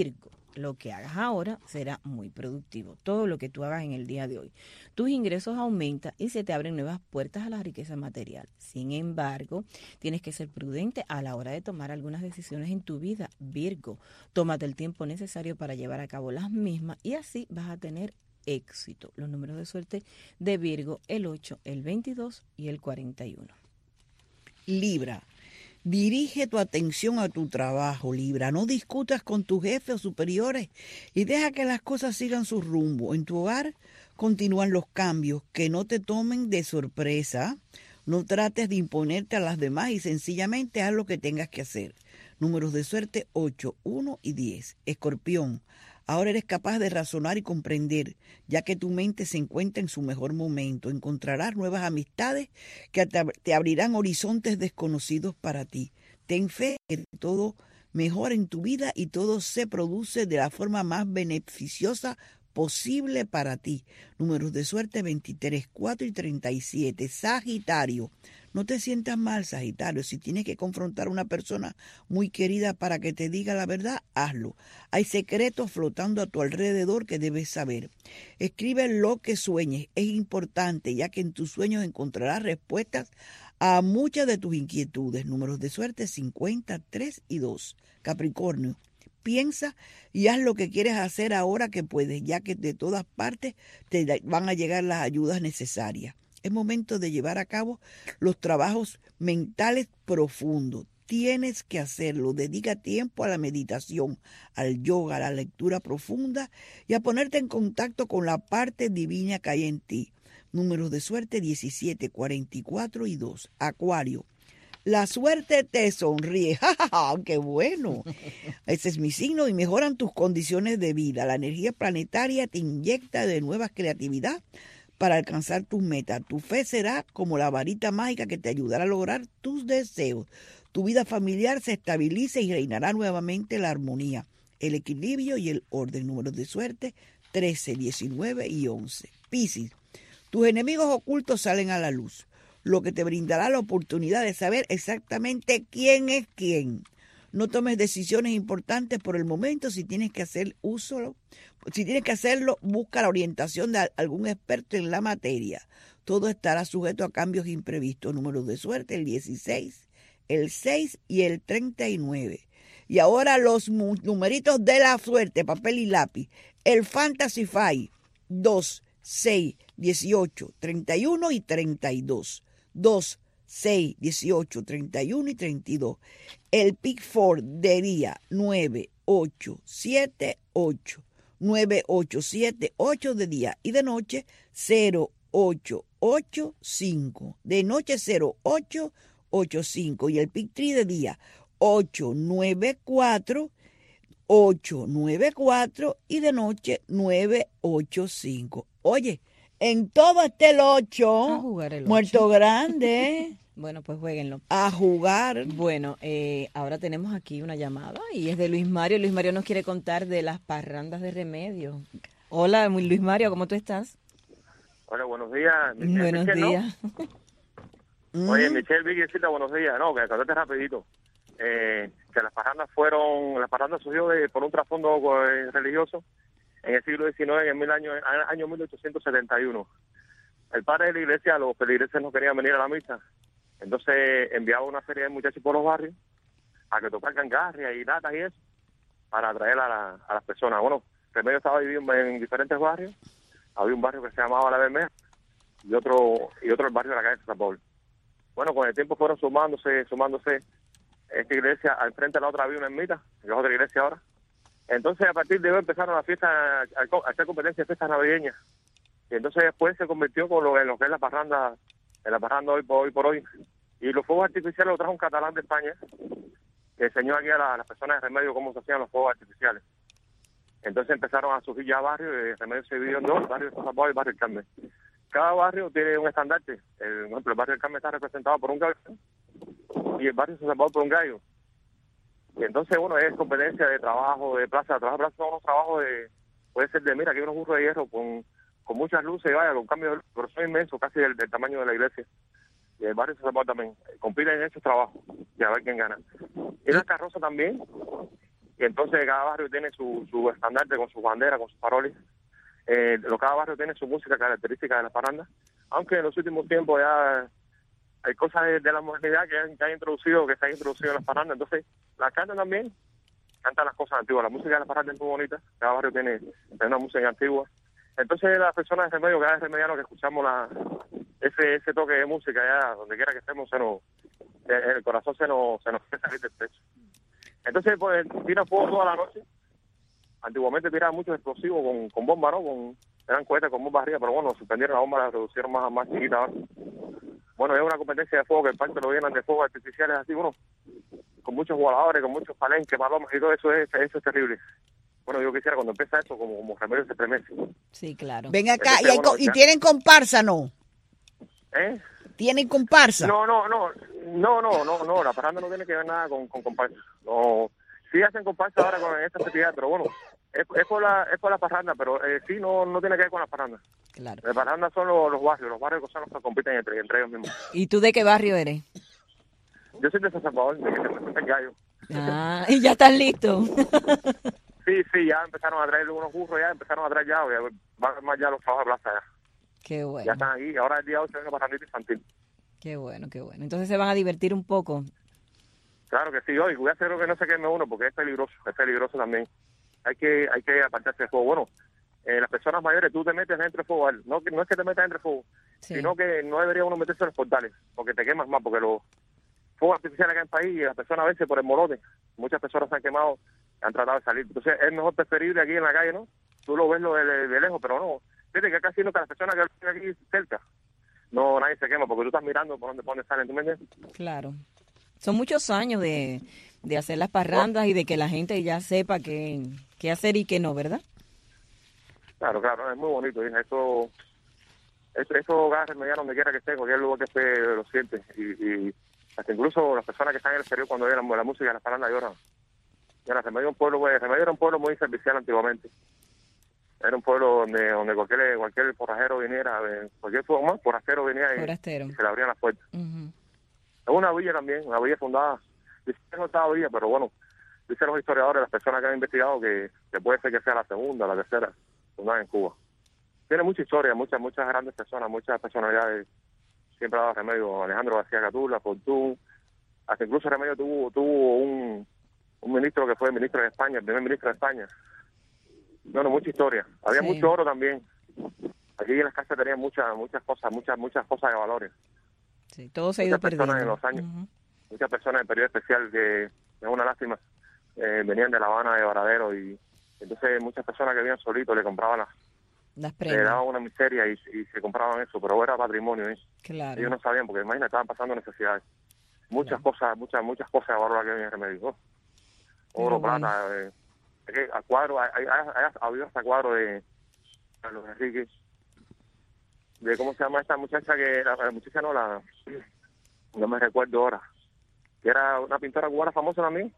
lo que hagas ahora será muy productivo. Todo lo que tú hagas en el día de hoy. Tus ingresos aumentan y se te abren nuevas puertas a la riqueza material. Sin embargo, tienes que ser prudente a la hora de tomar algunas decisiones en tu vida, Virgo. Tómate el tiempo necesario para llevar a cabo las mismas y así vas a tener éxito. Los números de suerte de Virgo, el ocho, el veintidós y el cuarenta y uno. Libra. Dirige tu atención a tu trabajo, Libra. No discutas con tus jefes o superiores y deja que las cosas sigan su rumbo. En tu hogar continúan los cambios, que no te tomen de sorpresa. No trates de imponerte a las demás y sencillamente haz lo que tengas que hacer. Números de suerte ocho, uno y diez. Escorpión. Ahora eres capaz de razonar y comprender, ya que tu mente se encuentra en su mejor momento. Encontrarás nuevas amistades que te abrirán horizontes desconocidos para ti. Ten fe que todo mejora en tu vida y todo se produce de la forma más beneficiosa posible para ti. Números de suerte veintitrés, cuatro y treinta y siete. Sagitario. No te sientas mal, Sagitario. Si tienes que confrontar a una persona muy querida para que te diga la verdad, hazlo. Hay secretos flotando a tu alrededor que debes saber. Escribe lo que sueñes. Es importante, ya que en tus sueños encontrarás respuestas a muchas de tus inquietudes. Números de suerte cincuenta, tres y dos. Capricornio. Piensa y haz lo que quieres hacer ahora que puedes, ya que de todas partes te van a llegar las ayudas necesarias. Es momento de llevar a cabo los trabajos mentales profundos. Tienes que hacerlo. Dedica tiempo a la meditación, al yoga, a la lectura profunda y a ponerte en contacto con la parte divina que hay en ti. Números de suerte diecisiete, cuarenta y cuatro y dos. Acuario. La suerte te sonríe. ¡Ja, ja, ja! ¡Qué bueno! Ese es mi signo y mejoran tus condiciones de vida. La energía planetaria te inyecta de nueva creatividad para alcanzar tus metas. Tu fe será como la varita mágica que te ayudará a lograr tus deseos. Tu vida familiar se estabiliza y reinará nuevamente la armonía, el equilibrio y el orden. Números de suerte trece, diecinueve y once. Piscis. Tus enemigos ocultos salen a la luz, lo que te brindará la oportunidad de saber exactamente quién es quién. No tomes decisiones importantes por el momento. Si tienes que hacer uso, si tienes que hacerlo, busca la orientación de algún experto en la materia. Todo estará sujeto a cambios imprevistos. Números de suerte, el dieciséis, el seis y el treinta y nueve. Y ahora los numeritos de la suerte, papel y lápiz. El Fantasy Five, dos, seis, dieciocho, treinta y uno y treinta y dos. dos, seis, dieciocho, treinta y uno y treinta y dos. El Pick Four de día nueve, ocho, siete, ocho. nueve, ocho, siete, ocho de día. Y de noche cero, ocho, ocho, cinco. De noche cero, ocho, ocho, cinco. Y el Pick Three de día ocho, nueve, cuatro, ocho, nueve, cuatro. Y de noche nueve, ocho, cinco. Oye, en todo está el ocho. A jugar el ocho. Muerto grande. Bueno, pues jueguenlo. A jugar. Bueno, eh, ahora tenemos aquí una llamada y es de Luis Mario. Luis Mario nos quiere contar de las parrandas de Remedio. Hola, Luis Mario, ¿cómo tú estás? Hola, buenos días. Michelle, buenos Michelle, días. ¿No? Oye, Michelle, Vicky, buenos días. No, que acordate rapidito. Eh, que las parrandas fueron, las parrandas surgió de, por un trasfondo eh, religioso en el siglo diecinueve, en el mil año, año mil ochocientos setenta y uno. El padre de la iglesia, los feligreses no querían venir a la misa, entonces enviaba una serie de muchachos por los barrios a que tocaran gangarria y natas y eso, para atraer a, la, a las personas. Bueno, Remedio estaba dividido en diferentes barrios. Había un barrio que se llamaba La Bermeja y otro y otro el barrio de la calle de San Pablo. Bueno, con el tiempo fueron sumándose, sumándose. Esta iglesia, al frente de la otra había una ermita, que es otra iglesia ahora. Entonces, a partir de hoy empezaron las fiestas, a, a hacer competencias de fiestas navideñas. Y entonces después se convirtió con lo, en lo que es la parranda, en la parranda hoy por hoy. Por hoy. Y los fuegos artificiales los trajo un catalán de España, que enseñó aquí a, la, a las personas de Remedio cómo se hacían los fuegos artificiales. Entonces empezaron a surgir ya barrios, y Remedio se dividió en dos, barrio de San Pablo y el barrio del Carmen. Cada barrio tiene un estandarte. El, por ejemplo, el barrio del Carmen está representado por un gallo y el barrio de San Pablo por un gallo. Y entonces, bueno, es competencia de trabajo, de plaza. Trabajo de plaza son unos trabajos de, puede ser de, mira, aquí hay unos burros de hierro con, con muchas luces y vaya, con cambios, pero son inmensos, casi del, del tamaño de la iglesia. Y el barrio de San Pablo también compiten en esos trabajos y a ver quién gana. Y la carroza también. y entonces cada barrio tiene su, su estandarte con sus banderas, con sus faroles. Eh, cada barrio tiene su música característica de las parrandas, aunque en los últimos tiempos ya hay cosas de, de la modernidad que han, que han introducido, que se han introducido en las parrandas, entonces las cantan también, cantan las cosas antiguas. La música de las parrandas es muy bonita, cada barrio tiene, tiene una música antigua. Entonces las personas de Remedio, cada remediano que escuchamos la, ese ese toque de música, ya donde quiera que estemos, se nos, el corazón se nos, se nos quiere salir del pecho. Entonces, pues, tira fuego toda la noche. Antiguamente tiraban muchos explosivos con, con bombas, ¿no? Con, eran cohetes con bombas arriba, pero bueno, suspendieron la bomba, la reducieron más, más chiquita ahora. Bueno, es una competencia de fuego que en parte lo llenan de fuegos artificiales así, bueno, con muchos voladores, con muchos palenques, palomas y todo eso es, eso es terrible. Bueno, yo quisiera cuando empieza eso, como, como Remedio se estremece. Sí, claro. Ven acá, Entonces, y, hay bueno, co- y ya- tienen comparsa, ¿no? ¿Eh? ¿Tienen comparsa? No, no, no, no, no, no, no, la parranda no tiene que ver nada con, con comparsa. No, sí hacen comparsa ahora con esta festividad, pero bueno, es, es por la es por la parranda, pero eh, sí no no tiene que ver con la parranda. Claro. La parranda son los, los barrios, los barrios que son los que compiten entre, entre ellos mismos. ¿Y tú de qué barrio eres? Yo soy de San Salvador, de que se presenta el gallo. Ah, y ya estás listo. Sí, sí, ya empezaron a traer unos burros, ya empezaron a traer ya, ya van más ya los trabajos de plaza ya. Qué bueno. Ya están aquí, ahora el día ocho es una parrandita infantil. Qué bueno, qué bueno. Entonces se van a divertir un poco. Claro que sí, hoy voy a hacer que no se queme uno porque es peligroso, es peligroso también. Hay que hay que apartarse del fuego. Bueno, eh, las personas mayores, tú te metes dentro del fuego, no, que- no es que te metas dentro del fuego, Sí. sino que no debería uno meterse en los portales, porque te quemas más, porque los fuegos artificiales acá en el país, y las personas a veces por el molote, muchas personas se han quemado, han tratado de salir. Entonces es mejor preferible aquí en la calle, ¿no? Tú lo ves lo de, de- de lejos, pero no. Fíjate que acá siendo que las personas que viven aquí cerca, no, nadie se quema, porque tú estás mirando por dónde, por dónde salen, ¿tú me entiendes? Claro. Son muchos años de, de hacer las parrandas y de que la gente ya sepa qué, qué hacer y qué no, ¿verdad? Claro, claro, es muy bonito, hija. Eso, eso, eso cada mediano donde quiera que esté, cualquier lugar que esté, lo siente. Y, y hasta incluso las personas que están en el exterior cuando oyen la, la música de las parandas lloran. Mira, Remedio, un pueblo, pues, Remedio era un pueblo muy servicial antiguamente. Era un pueblo donde donde cualquier cualquier forrajero viniera, eh, cualquier forma, forastero venía y, Forastero. y se le abrían las puertas. Ujú. Es una villa también, una villa fundada, dice que no estaba villa, pero bueno, dicen los historiadores, las personas que han investigado, que, que puede ser que sea la segunda, la tercera, fundada en Cuba. Tiene mucha historia, muchas muchas grandes personas, muchas personalidades, siempre ha dado Remedio, Alejandro García Catula, Fortún, hasta incluso Remedio tuvo tuvo un, un ministro que fue ministro de España, el primer ministro de España. No, no, mucha historia. Había Sí. mucho oro también. Aquí en las casas tenían muchas muchas cosas, muchas muchas cosas de valores. Sí, todo se ha ido Muchas personas perdiendo. en los años, muchas personas en el periodo especial que es una lástima, eh, venían de La Habana, de Varadero, y entonces muchas personas que vivían solitos le compraban las, Las le prendas. daban una miseria y, y se compraban eso, pero era patrimonio, ¿eh? Claro. Ellos no sabían, porque imagínate, estaban pasando necesidades. Muchas cosas, muchas muchas cosas de valor que había en Remedio. ¿no? Oro, Pero bueno. plata, eh, es que a cuadro, hay, hay, hay, ha habido hasta cuadro de Carlos Enrique, de cómo se llama esta muchacha que, la, la muchacha no, la, no me recuerdo ahora, que era una pintora cubana famosa también,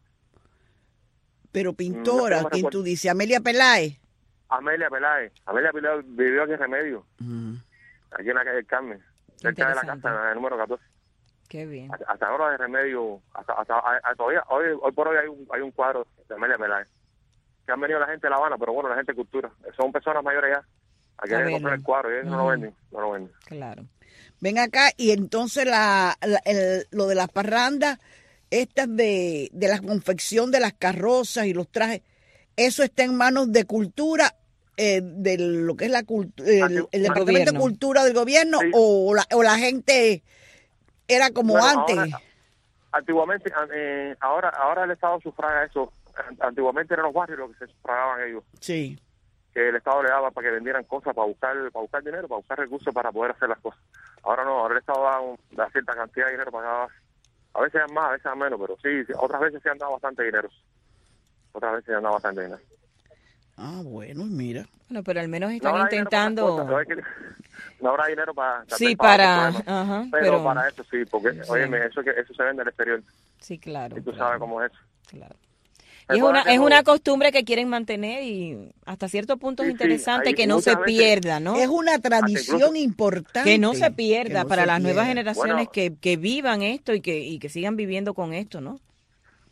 Pero pintora, no me ¿quién recuerdo. tú dices? Amelia Peláez. Amelia Peláez. Amelia Peláez vivió aquí en Remedio, aquí en la calle del Carmen, cerca de la interesante. casa, el número catorce. Qué bien. Hasta, hasta ahora de Remedio, hasta, hasta a- a- todavía, hoy, hoy por hoy hay un, hay un cuadro de Amelia Peláez, que han venido la gente de La Habana, pero bueno, la gente de cultura, son personas mayores ya, a querer verlo. comprar el cuadro y ellos no lo Ujú. venden, no lo venden. Claro. Ven acá, y entonces la, la- el- lo de las parrandas, estas de, de la confección de las carrozas y los trajes, ¿eso está en manos de cultura, eh, de lo que es la cultura, el, el Departamento de gobierno. Cultura del gobierno, o, la, o la gente era como Bueno, antes? ahora- antiguamente, eh, ahora ahora el Estado sufraga eso. Antiguamente eran los barrios los que se sufragaban ellos, Sí. que el Estado le daba para que vendieran cosas, para buscar para buscar dinero, para buscar recursos para poder hacer las cosas. Ahora no, ahora el Estado da, un- da cierta cantidad de dinero para cada barrio. A veces dan más, a veces dan menos, pero sí, sí, otras veces se han dado bastante dinero. Otras veces se han dado bastante dinero. Ah, bueno, mira. Bueno, pero al menos No están habrá dinero para las intentando... cosas, pero es que no habrá dinero para tal Sí, vez para- otros problemas. ajá, pero, pero- para eso sí, porque Sí. óyeme, eso que eso se vende al exterior Sí, claro. y tú claro. sabes cómo es eso. Claro. Pero Y es una, ahora es tengo- una costumbre que quieren mantener y hasta cierto punto Sí, es sí, interesante hay que no se muchas veces- pierda, ¿no? Es una tradición incluso- importante. Que no se que pierda no para se las nuevas pierda. generaciones Bueno. que, que vivan esto y que, y que sigan viviendo con esto, ¿no?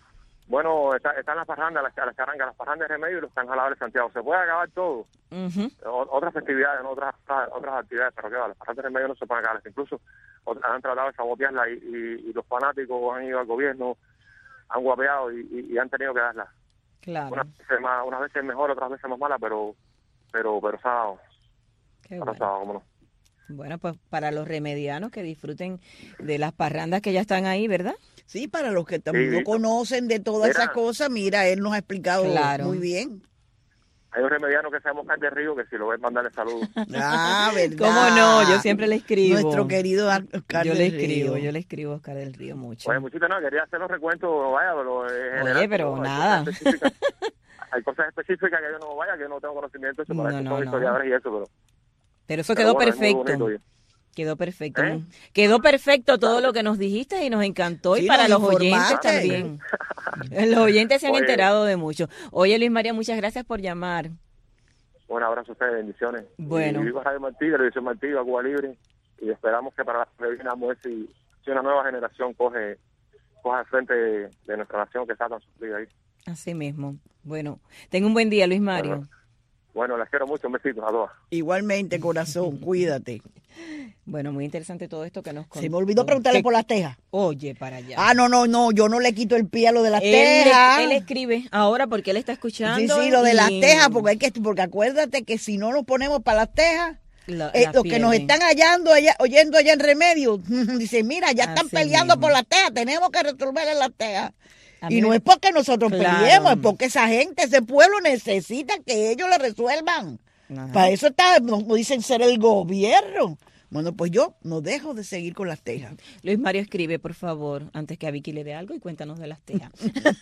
Bueno, está- están las parrandas, las, las charangas, las parrandas de Remedio y los carnavales de Santiago. Se puede acabar todo. Ujú. O- otras festividades, ¿no? otras otras actividades, pero que va, las parrandas de Remedio no se pueden acabar. Incluso otras han tratado de sabotearla y, y, y los fanáticos han ido al gobierno, han guapeado y, y, y han tenido que darla. Claro. Unas veces, más, unas veces mejor, otras veces más mala, pero pero pero se ha dado. Qué Ahora bueno. se ha dado, cómo no. Bueno, pues para los remedianos que disfruten de las parrandas que ya están ahí, ¿verdad? Sí, para los que tam- Sí, no sí. conocen de todas Mira. esas cosas, mira, él nos ha explicado Claro. muy bien. Hay un remediano que se llama Oscar de Río, que si lo ves, mandarle saludos. Ah, ¿verdad? ¿Cómo no? Yo siempre le escribo. Nuestro querido Oscar Yo del le escribo, Río. yo le escribo a Oscar del Río mucho. Oye, muchito no, quería hacer los recuentos, vaya, pero en general, Oye, pero no, hay nada. cosas específicas- Hay cosas específicas que yo no vaya, que yo no tengo conocimiento, eso, No, para eso no, son no. historiadores y eso, pero... Pero eso pero quedó bueno, es muy perfecto. bonito, oye. Quedó perfecto. ¿Eh? Quedó perfecto todo lo que nos dijiste y nos encantó. Sí, y para nos los oyentes informaste. también. Los oyentes se han Oye. enterado de mucho. Oye, Luis María, muchas gracias por llamar. Un abrazo a ustedes, bendiciones. Bueno. Y viva Radio Martí, Televisión Martí, a Cuba Libre, y esperamos que para la que viene vamos a ver si, si una nueva generación coge, coge al frente de, de nuestra nación que está tan sufrida ahí. Así mismo. Bueno, tenga un buen día, Luis Mario. Bueno. Bueno, les quiero mucho, un besito a todas. Igualmente, corazón, cuídate. Bueno, muy interesante todo esto que nos contó. Se me olvidó preguntarle ¿Qué? por las tejas. Oye, para allá. Ah, no, no, no, yo no le quito el pie a lo de las Él, tejas. él escribe ahora porque él está escuchando. Sí, sí, lo de y las tejas, porque hay que, porque acuérdate que si no nos ponemos para las tejas, la- eh, la los que nos pierden. están hallando allá, oyendo allá en Remedio, dicen, mira, ya están Así peleando mismo. por las tejas, tenemos que resolver las tejas. A mí Y no me- es porque nosotros Claro. peleemos, es porque esa gente, ese pueblo necesita que ellos le resuelvan. Ajá. Para eso está, nos nos dicen ser el gobierno. Bueno, pues yo no dejo de seguir con las tejas. Luis Mario, escribe, por favor, antes que a Vicky le dé algo y cuéntanos de las tejas.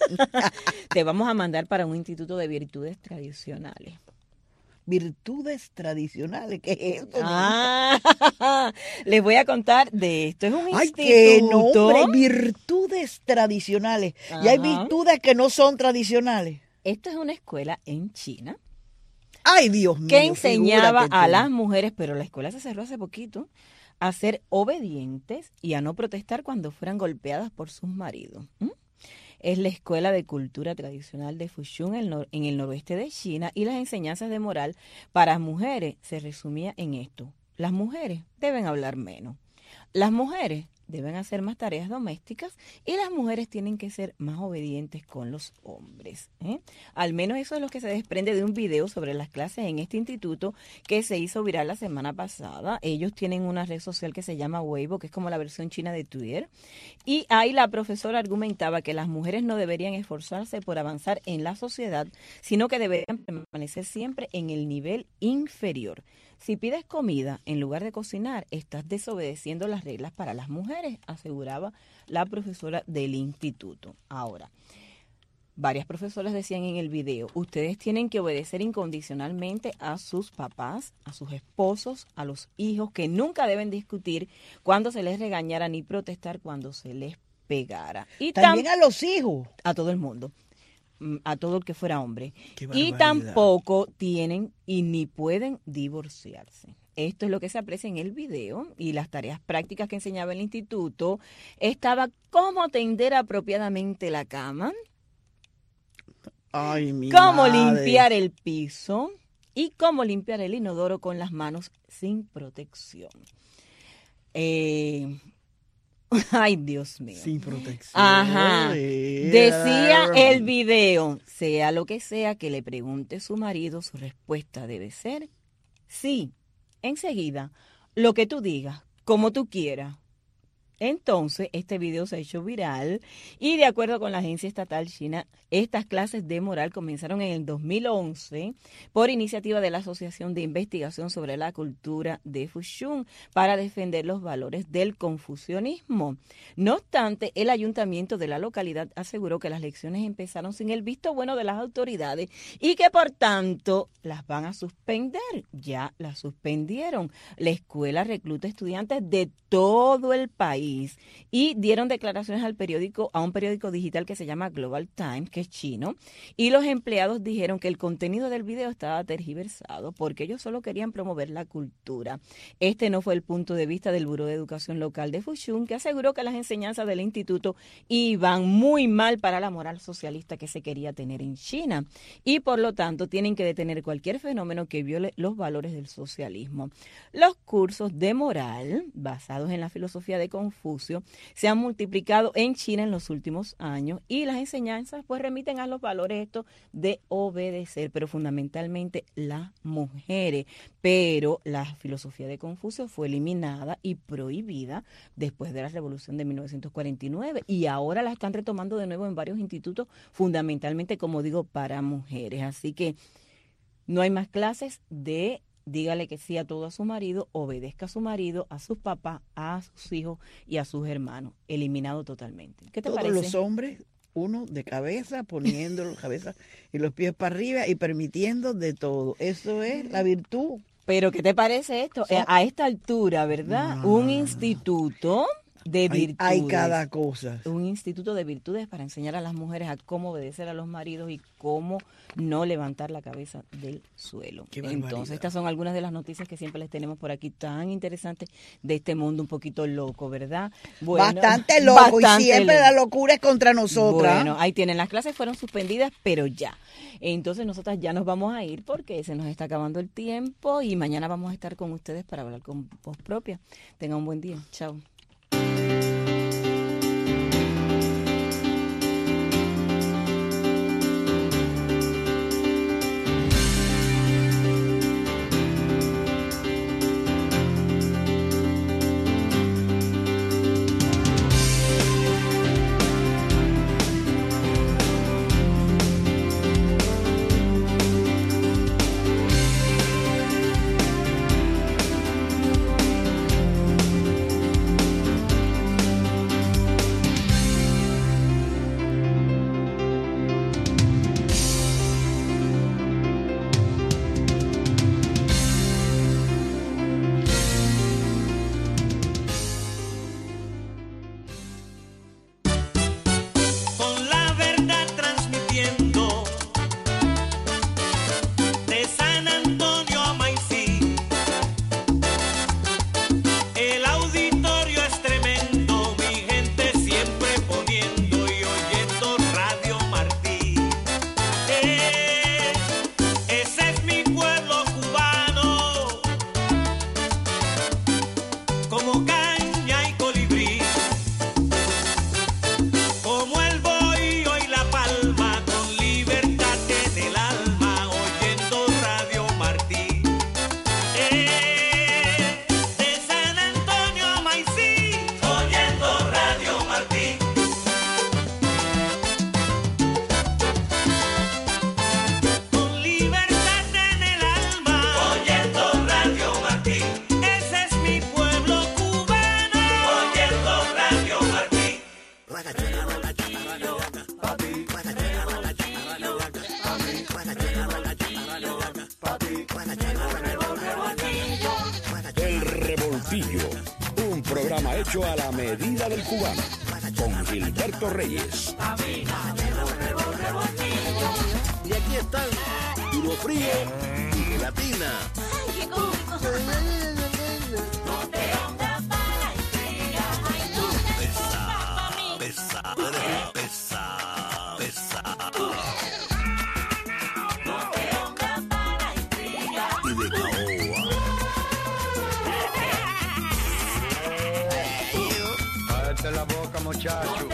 Te vamos a mandar para un instituto de virtudes tradicionales. Virtudes tradicionales, ¿qué es eso? Ah, les voy a contar de esto. Es un Ay, qué instituto. nombre, virtudes tradicionales. Y hay Ajá. virtudes que no son tradicionales. Esto es una escuela en China Ay, Dios mío. que enseñaba figúrate a tú. las mujeres, pero la escuela se cerró hace poquito, a ser obedientes y a no protestar cuando fueran golpeadas por sus maridos. ¿Mm? Es la Escuela de Cultura Tradicional de Fushun en el, nor- en el noroeste de China, y las enseñanzas de moral para mujeres se resumía en esto. Las mujeres deben hablar menos. Las mujeres deben hacer más tareas domésticas y las mujeres tienen que ser más obedientes con los hombres. ¿eh? Al menos eso es lo que se desprende de un video sobre las clases en este instituto que se hizo viral la semana pasada. Ellos tienen una red social que se llama Weibo, que es como la versión china de Twitter. Y ahí la profesora argumentaba que las mujeres no deberían esforzarse por avanzar en la sociedad, sino que deberían permanecer siempre en el nivel inferior. Si pides comida en lugar de cocinar, estás desobedeciendo las reglas para las mujeres, aseguraba la profesora del instituto. Ahora, varias profesoras decían en el video, ustedes tienen que obedecer incondicionalmente a sus papás, a sus esposos, a los hijos, que nunca deben discutir cuando se les regañara ni protestar cuando se les pegara. Y También tam- a los hijos. a todo el mundo, mm, a todo el que fuera hombre. Qué Y barbaridad. tampoco tienen y ni pueden divorciarse. Esto es lo que se aprecia en el video, y las tareas prácticas que enseñaba el instituto estaba cómo tender apropiadamente la cama, Ay, mi cómo madre. limpiar el piso y cómo limpiar el inodoro con las manos sin protección. Eh, Ay, Dios mío. Sin protección. Ajá. Eh, Decía el video, sea lo que sea que le pregunte su marido, su respuesta debe ser sí. Enseguida, lo que tú digas, como tú quieras. Entonces, este video se ha hecho viral y, de acuerdo con la agencia estatal china, estas clases de moral comenzaron en el dos mil once por iniciativa de la Asociación de Investigación sobre la Cultura de Fushun para defender los valores del confucianismo. No obstante, el ayuntamiento de la localidad aseguró que las lecciones empezaron sin el visto bueno de las autoridades y que, por tanto, las van a suspender. Ya las suspendieron. La escuela recluta estudiantes de todo el país país y dieron declaraciones al periódico, a un periódico digital que se llama Global Times, que es chino, y los empleados dijeron que el contenido del video estaba tergiversado porque ellos solo querían promover la cultura. Este no fue el punto de vista del Buró de Educación Local de Fushun, que aseguró que las enseñanzas del instituto iban muy mal para la moral socialista que se quería tener en China y por lo tanto tienen que detener cualquier fenómeno que viole los valores del socialismo. Los cursos de moral basados en la filosofía de Confucio se han multiplicado en China en los últimos años y las enseñanzas pues remiten a los valores estos de obedecer, pero fundamentalmente las mujeres. Pero la filosofía de Confucio fue eliminada y prohibida después de la Revolución de mil novecientos cuarenta y nueve y ahora la están retomando de nuevo en varios institutos, fundamentalmente, como digo, para mujeres. Así que no hay más clases de dígale que sí a todo a su marido, obedezca a su marido, a sus papás, a sus hijos y a sus hermanos. Eliminado totalmente. ¿Qué te Todos parece? los hombres, uno de cabeza, poniendo la cabeza y los pies para arriba y permitiendo de todo. Eso es la virtud. Pero ¿qué te parece esto? Son... A esta altura, ¿verdad? No. Un instituto de virtudes. Hay, hay cada cosa. Un instituto de virtudes para enseñar a las mujeres a cómo obedecer a los maridos y cómo no levantar la cabeza del suelo. Entonces, estas son algunas de las noticias que siempre les tenemos por aquí, tan interesantes de este mundo un poquito loco, ¿verdad? Bueno, bastante loco bastante y siempre loco. La locura es contra nosotras. Bueno, ahí tienen, las clases fueron suspendidas, pero ya. Entonces, nosotras ya nos vamos a ir porque se nos está acabando el tiempo y mañana vamos a estar con ustedes para hablar con voz propia. Tengan un buen día. Chao. Un programa hecho a la medida del cubano, con Gilberto Reyes. Y aquí están, Duro Frío y Gelatina. ¡Ay, qué cómico! Pesa, pesa, pesa, pesa. Y de caoba. Cállate la boca, muchacho.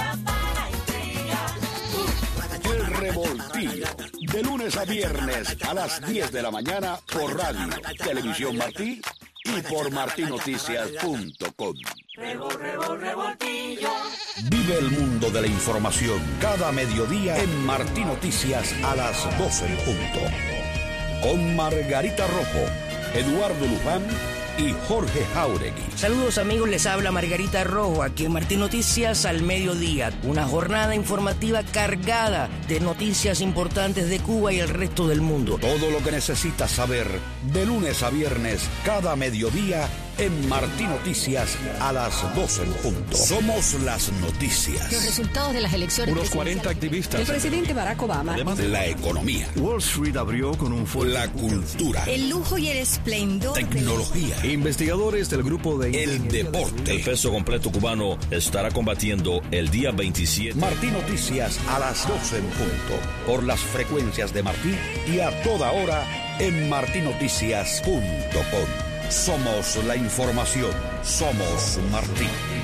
El Revoltillo, de lunes a viernes a las diez de la mañana por Radio Televisión Martí y por martí noticias punto com. Revol, revol, revoltillo. Vive el mundo de la información cada mediodía en Martí Noticias a las doce en punto. Con Margarita Rojo, Eduardo Luján y Jorge Jauregui. Saludos amigos, les habla Margarita Rojo aquí en Martí Noticias al mediodía. Una jornada informativa cargada de noticias importantes de Cuba y el resto del mundo. Todo lo que necesitas saber de lunes a viernes cada mediodía en Martí Noticias a las doce en punto. Somos las noticias. Los resultados de las elecciones. Unos cuarenta activistas. El presidente Barack Obama. Además de la economía. Wall Street abrió con un fuerte. La cultura. El lujo y el esplendor. Tecnología. De... Investigadores del grupo de... El deporte. El peso completo cubano estará combatiendo el día veintisiete. Martí Noticias a las doce en punto. Por las frecuencias de Martí y a toda hora en martí noticias punto com. Somos la información. Somos Martí.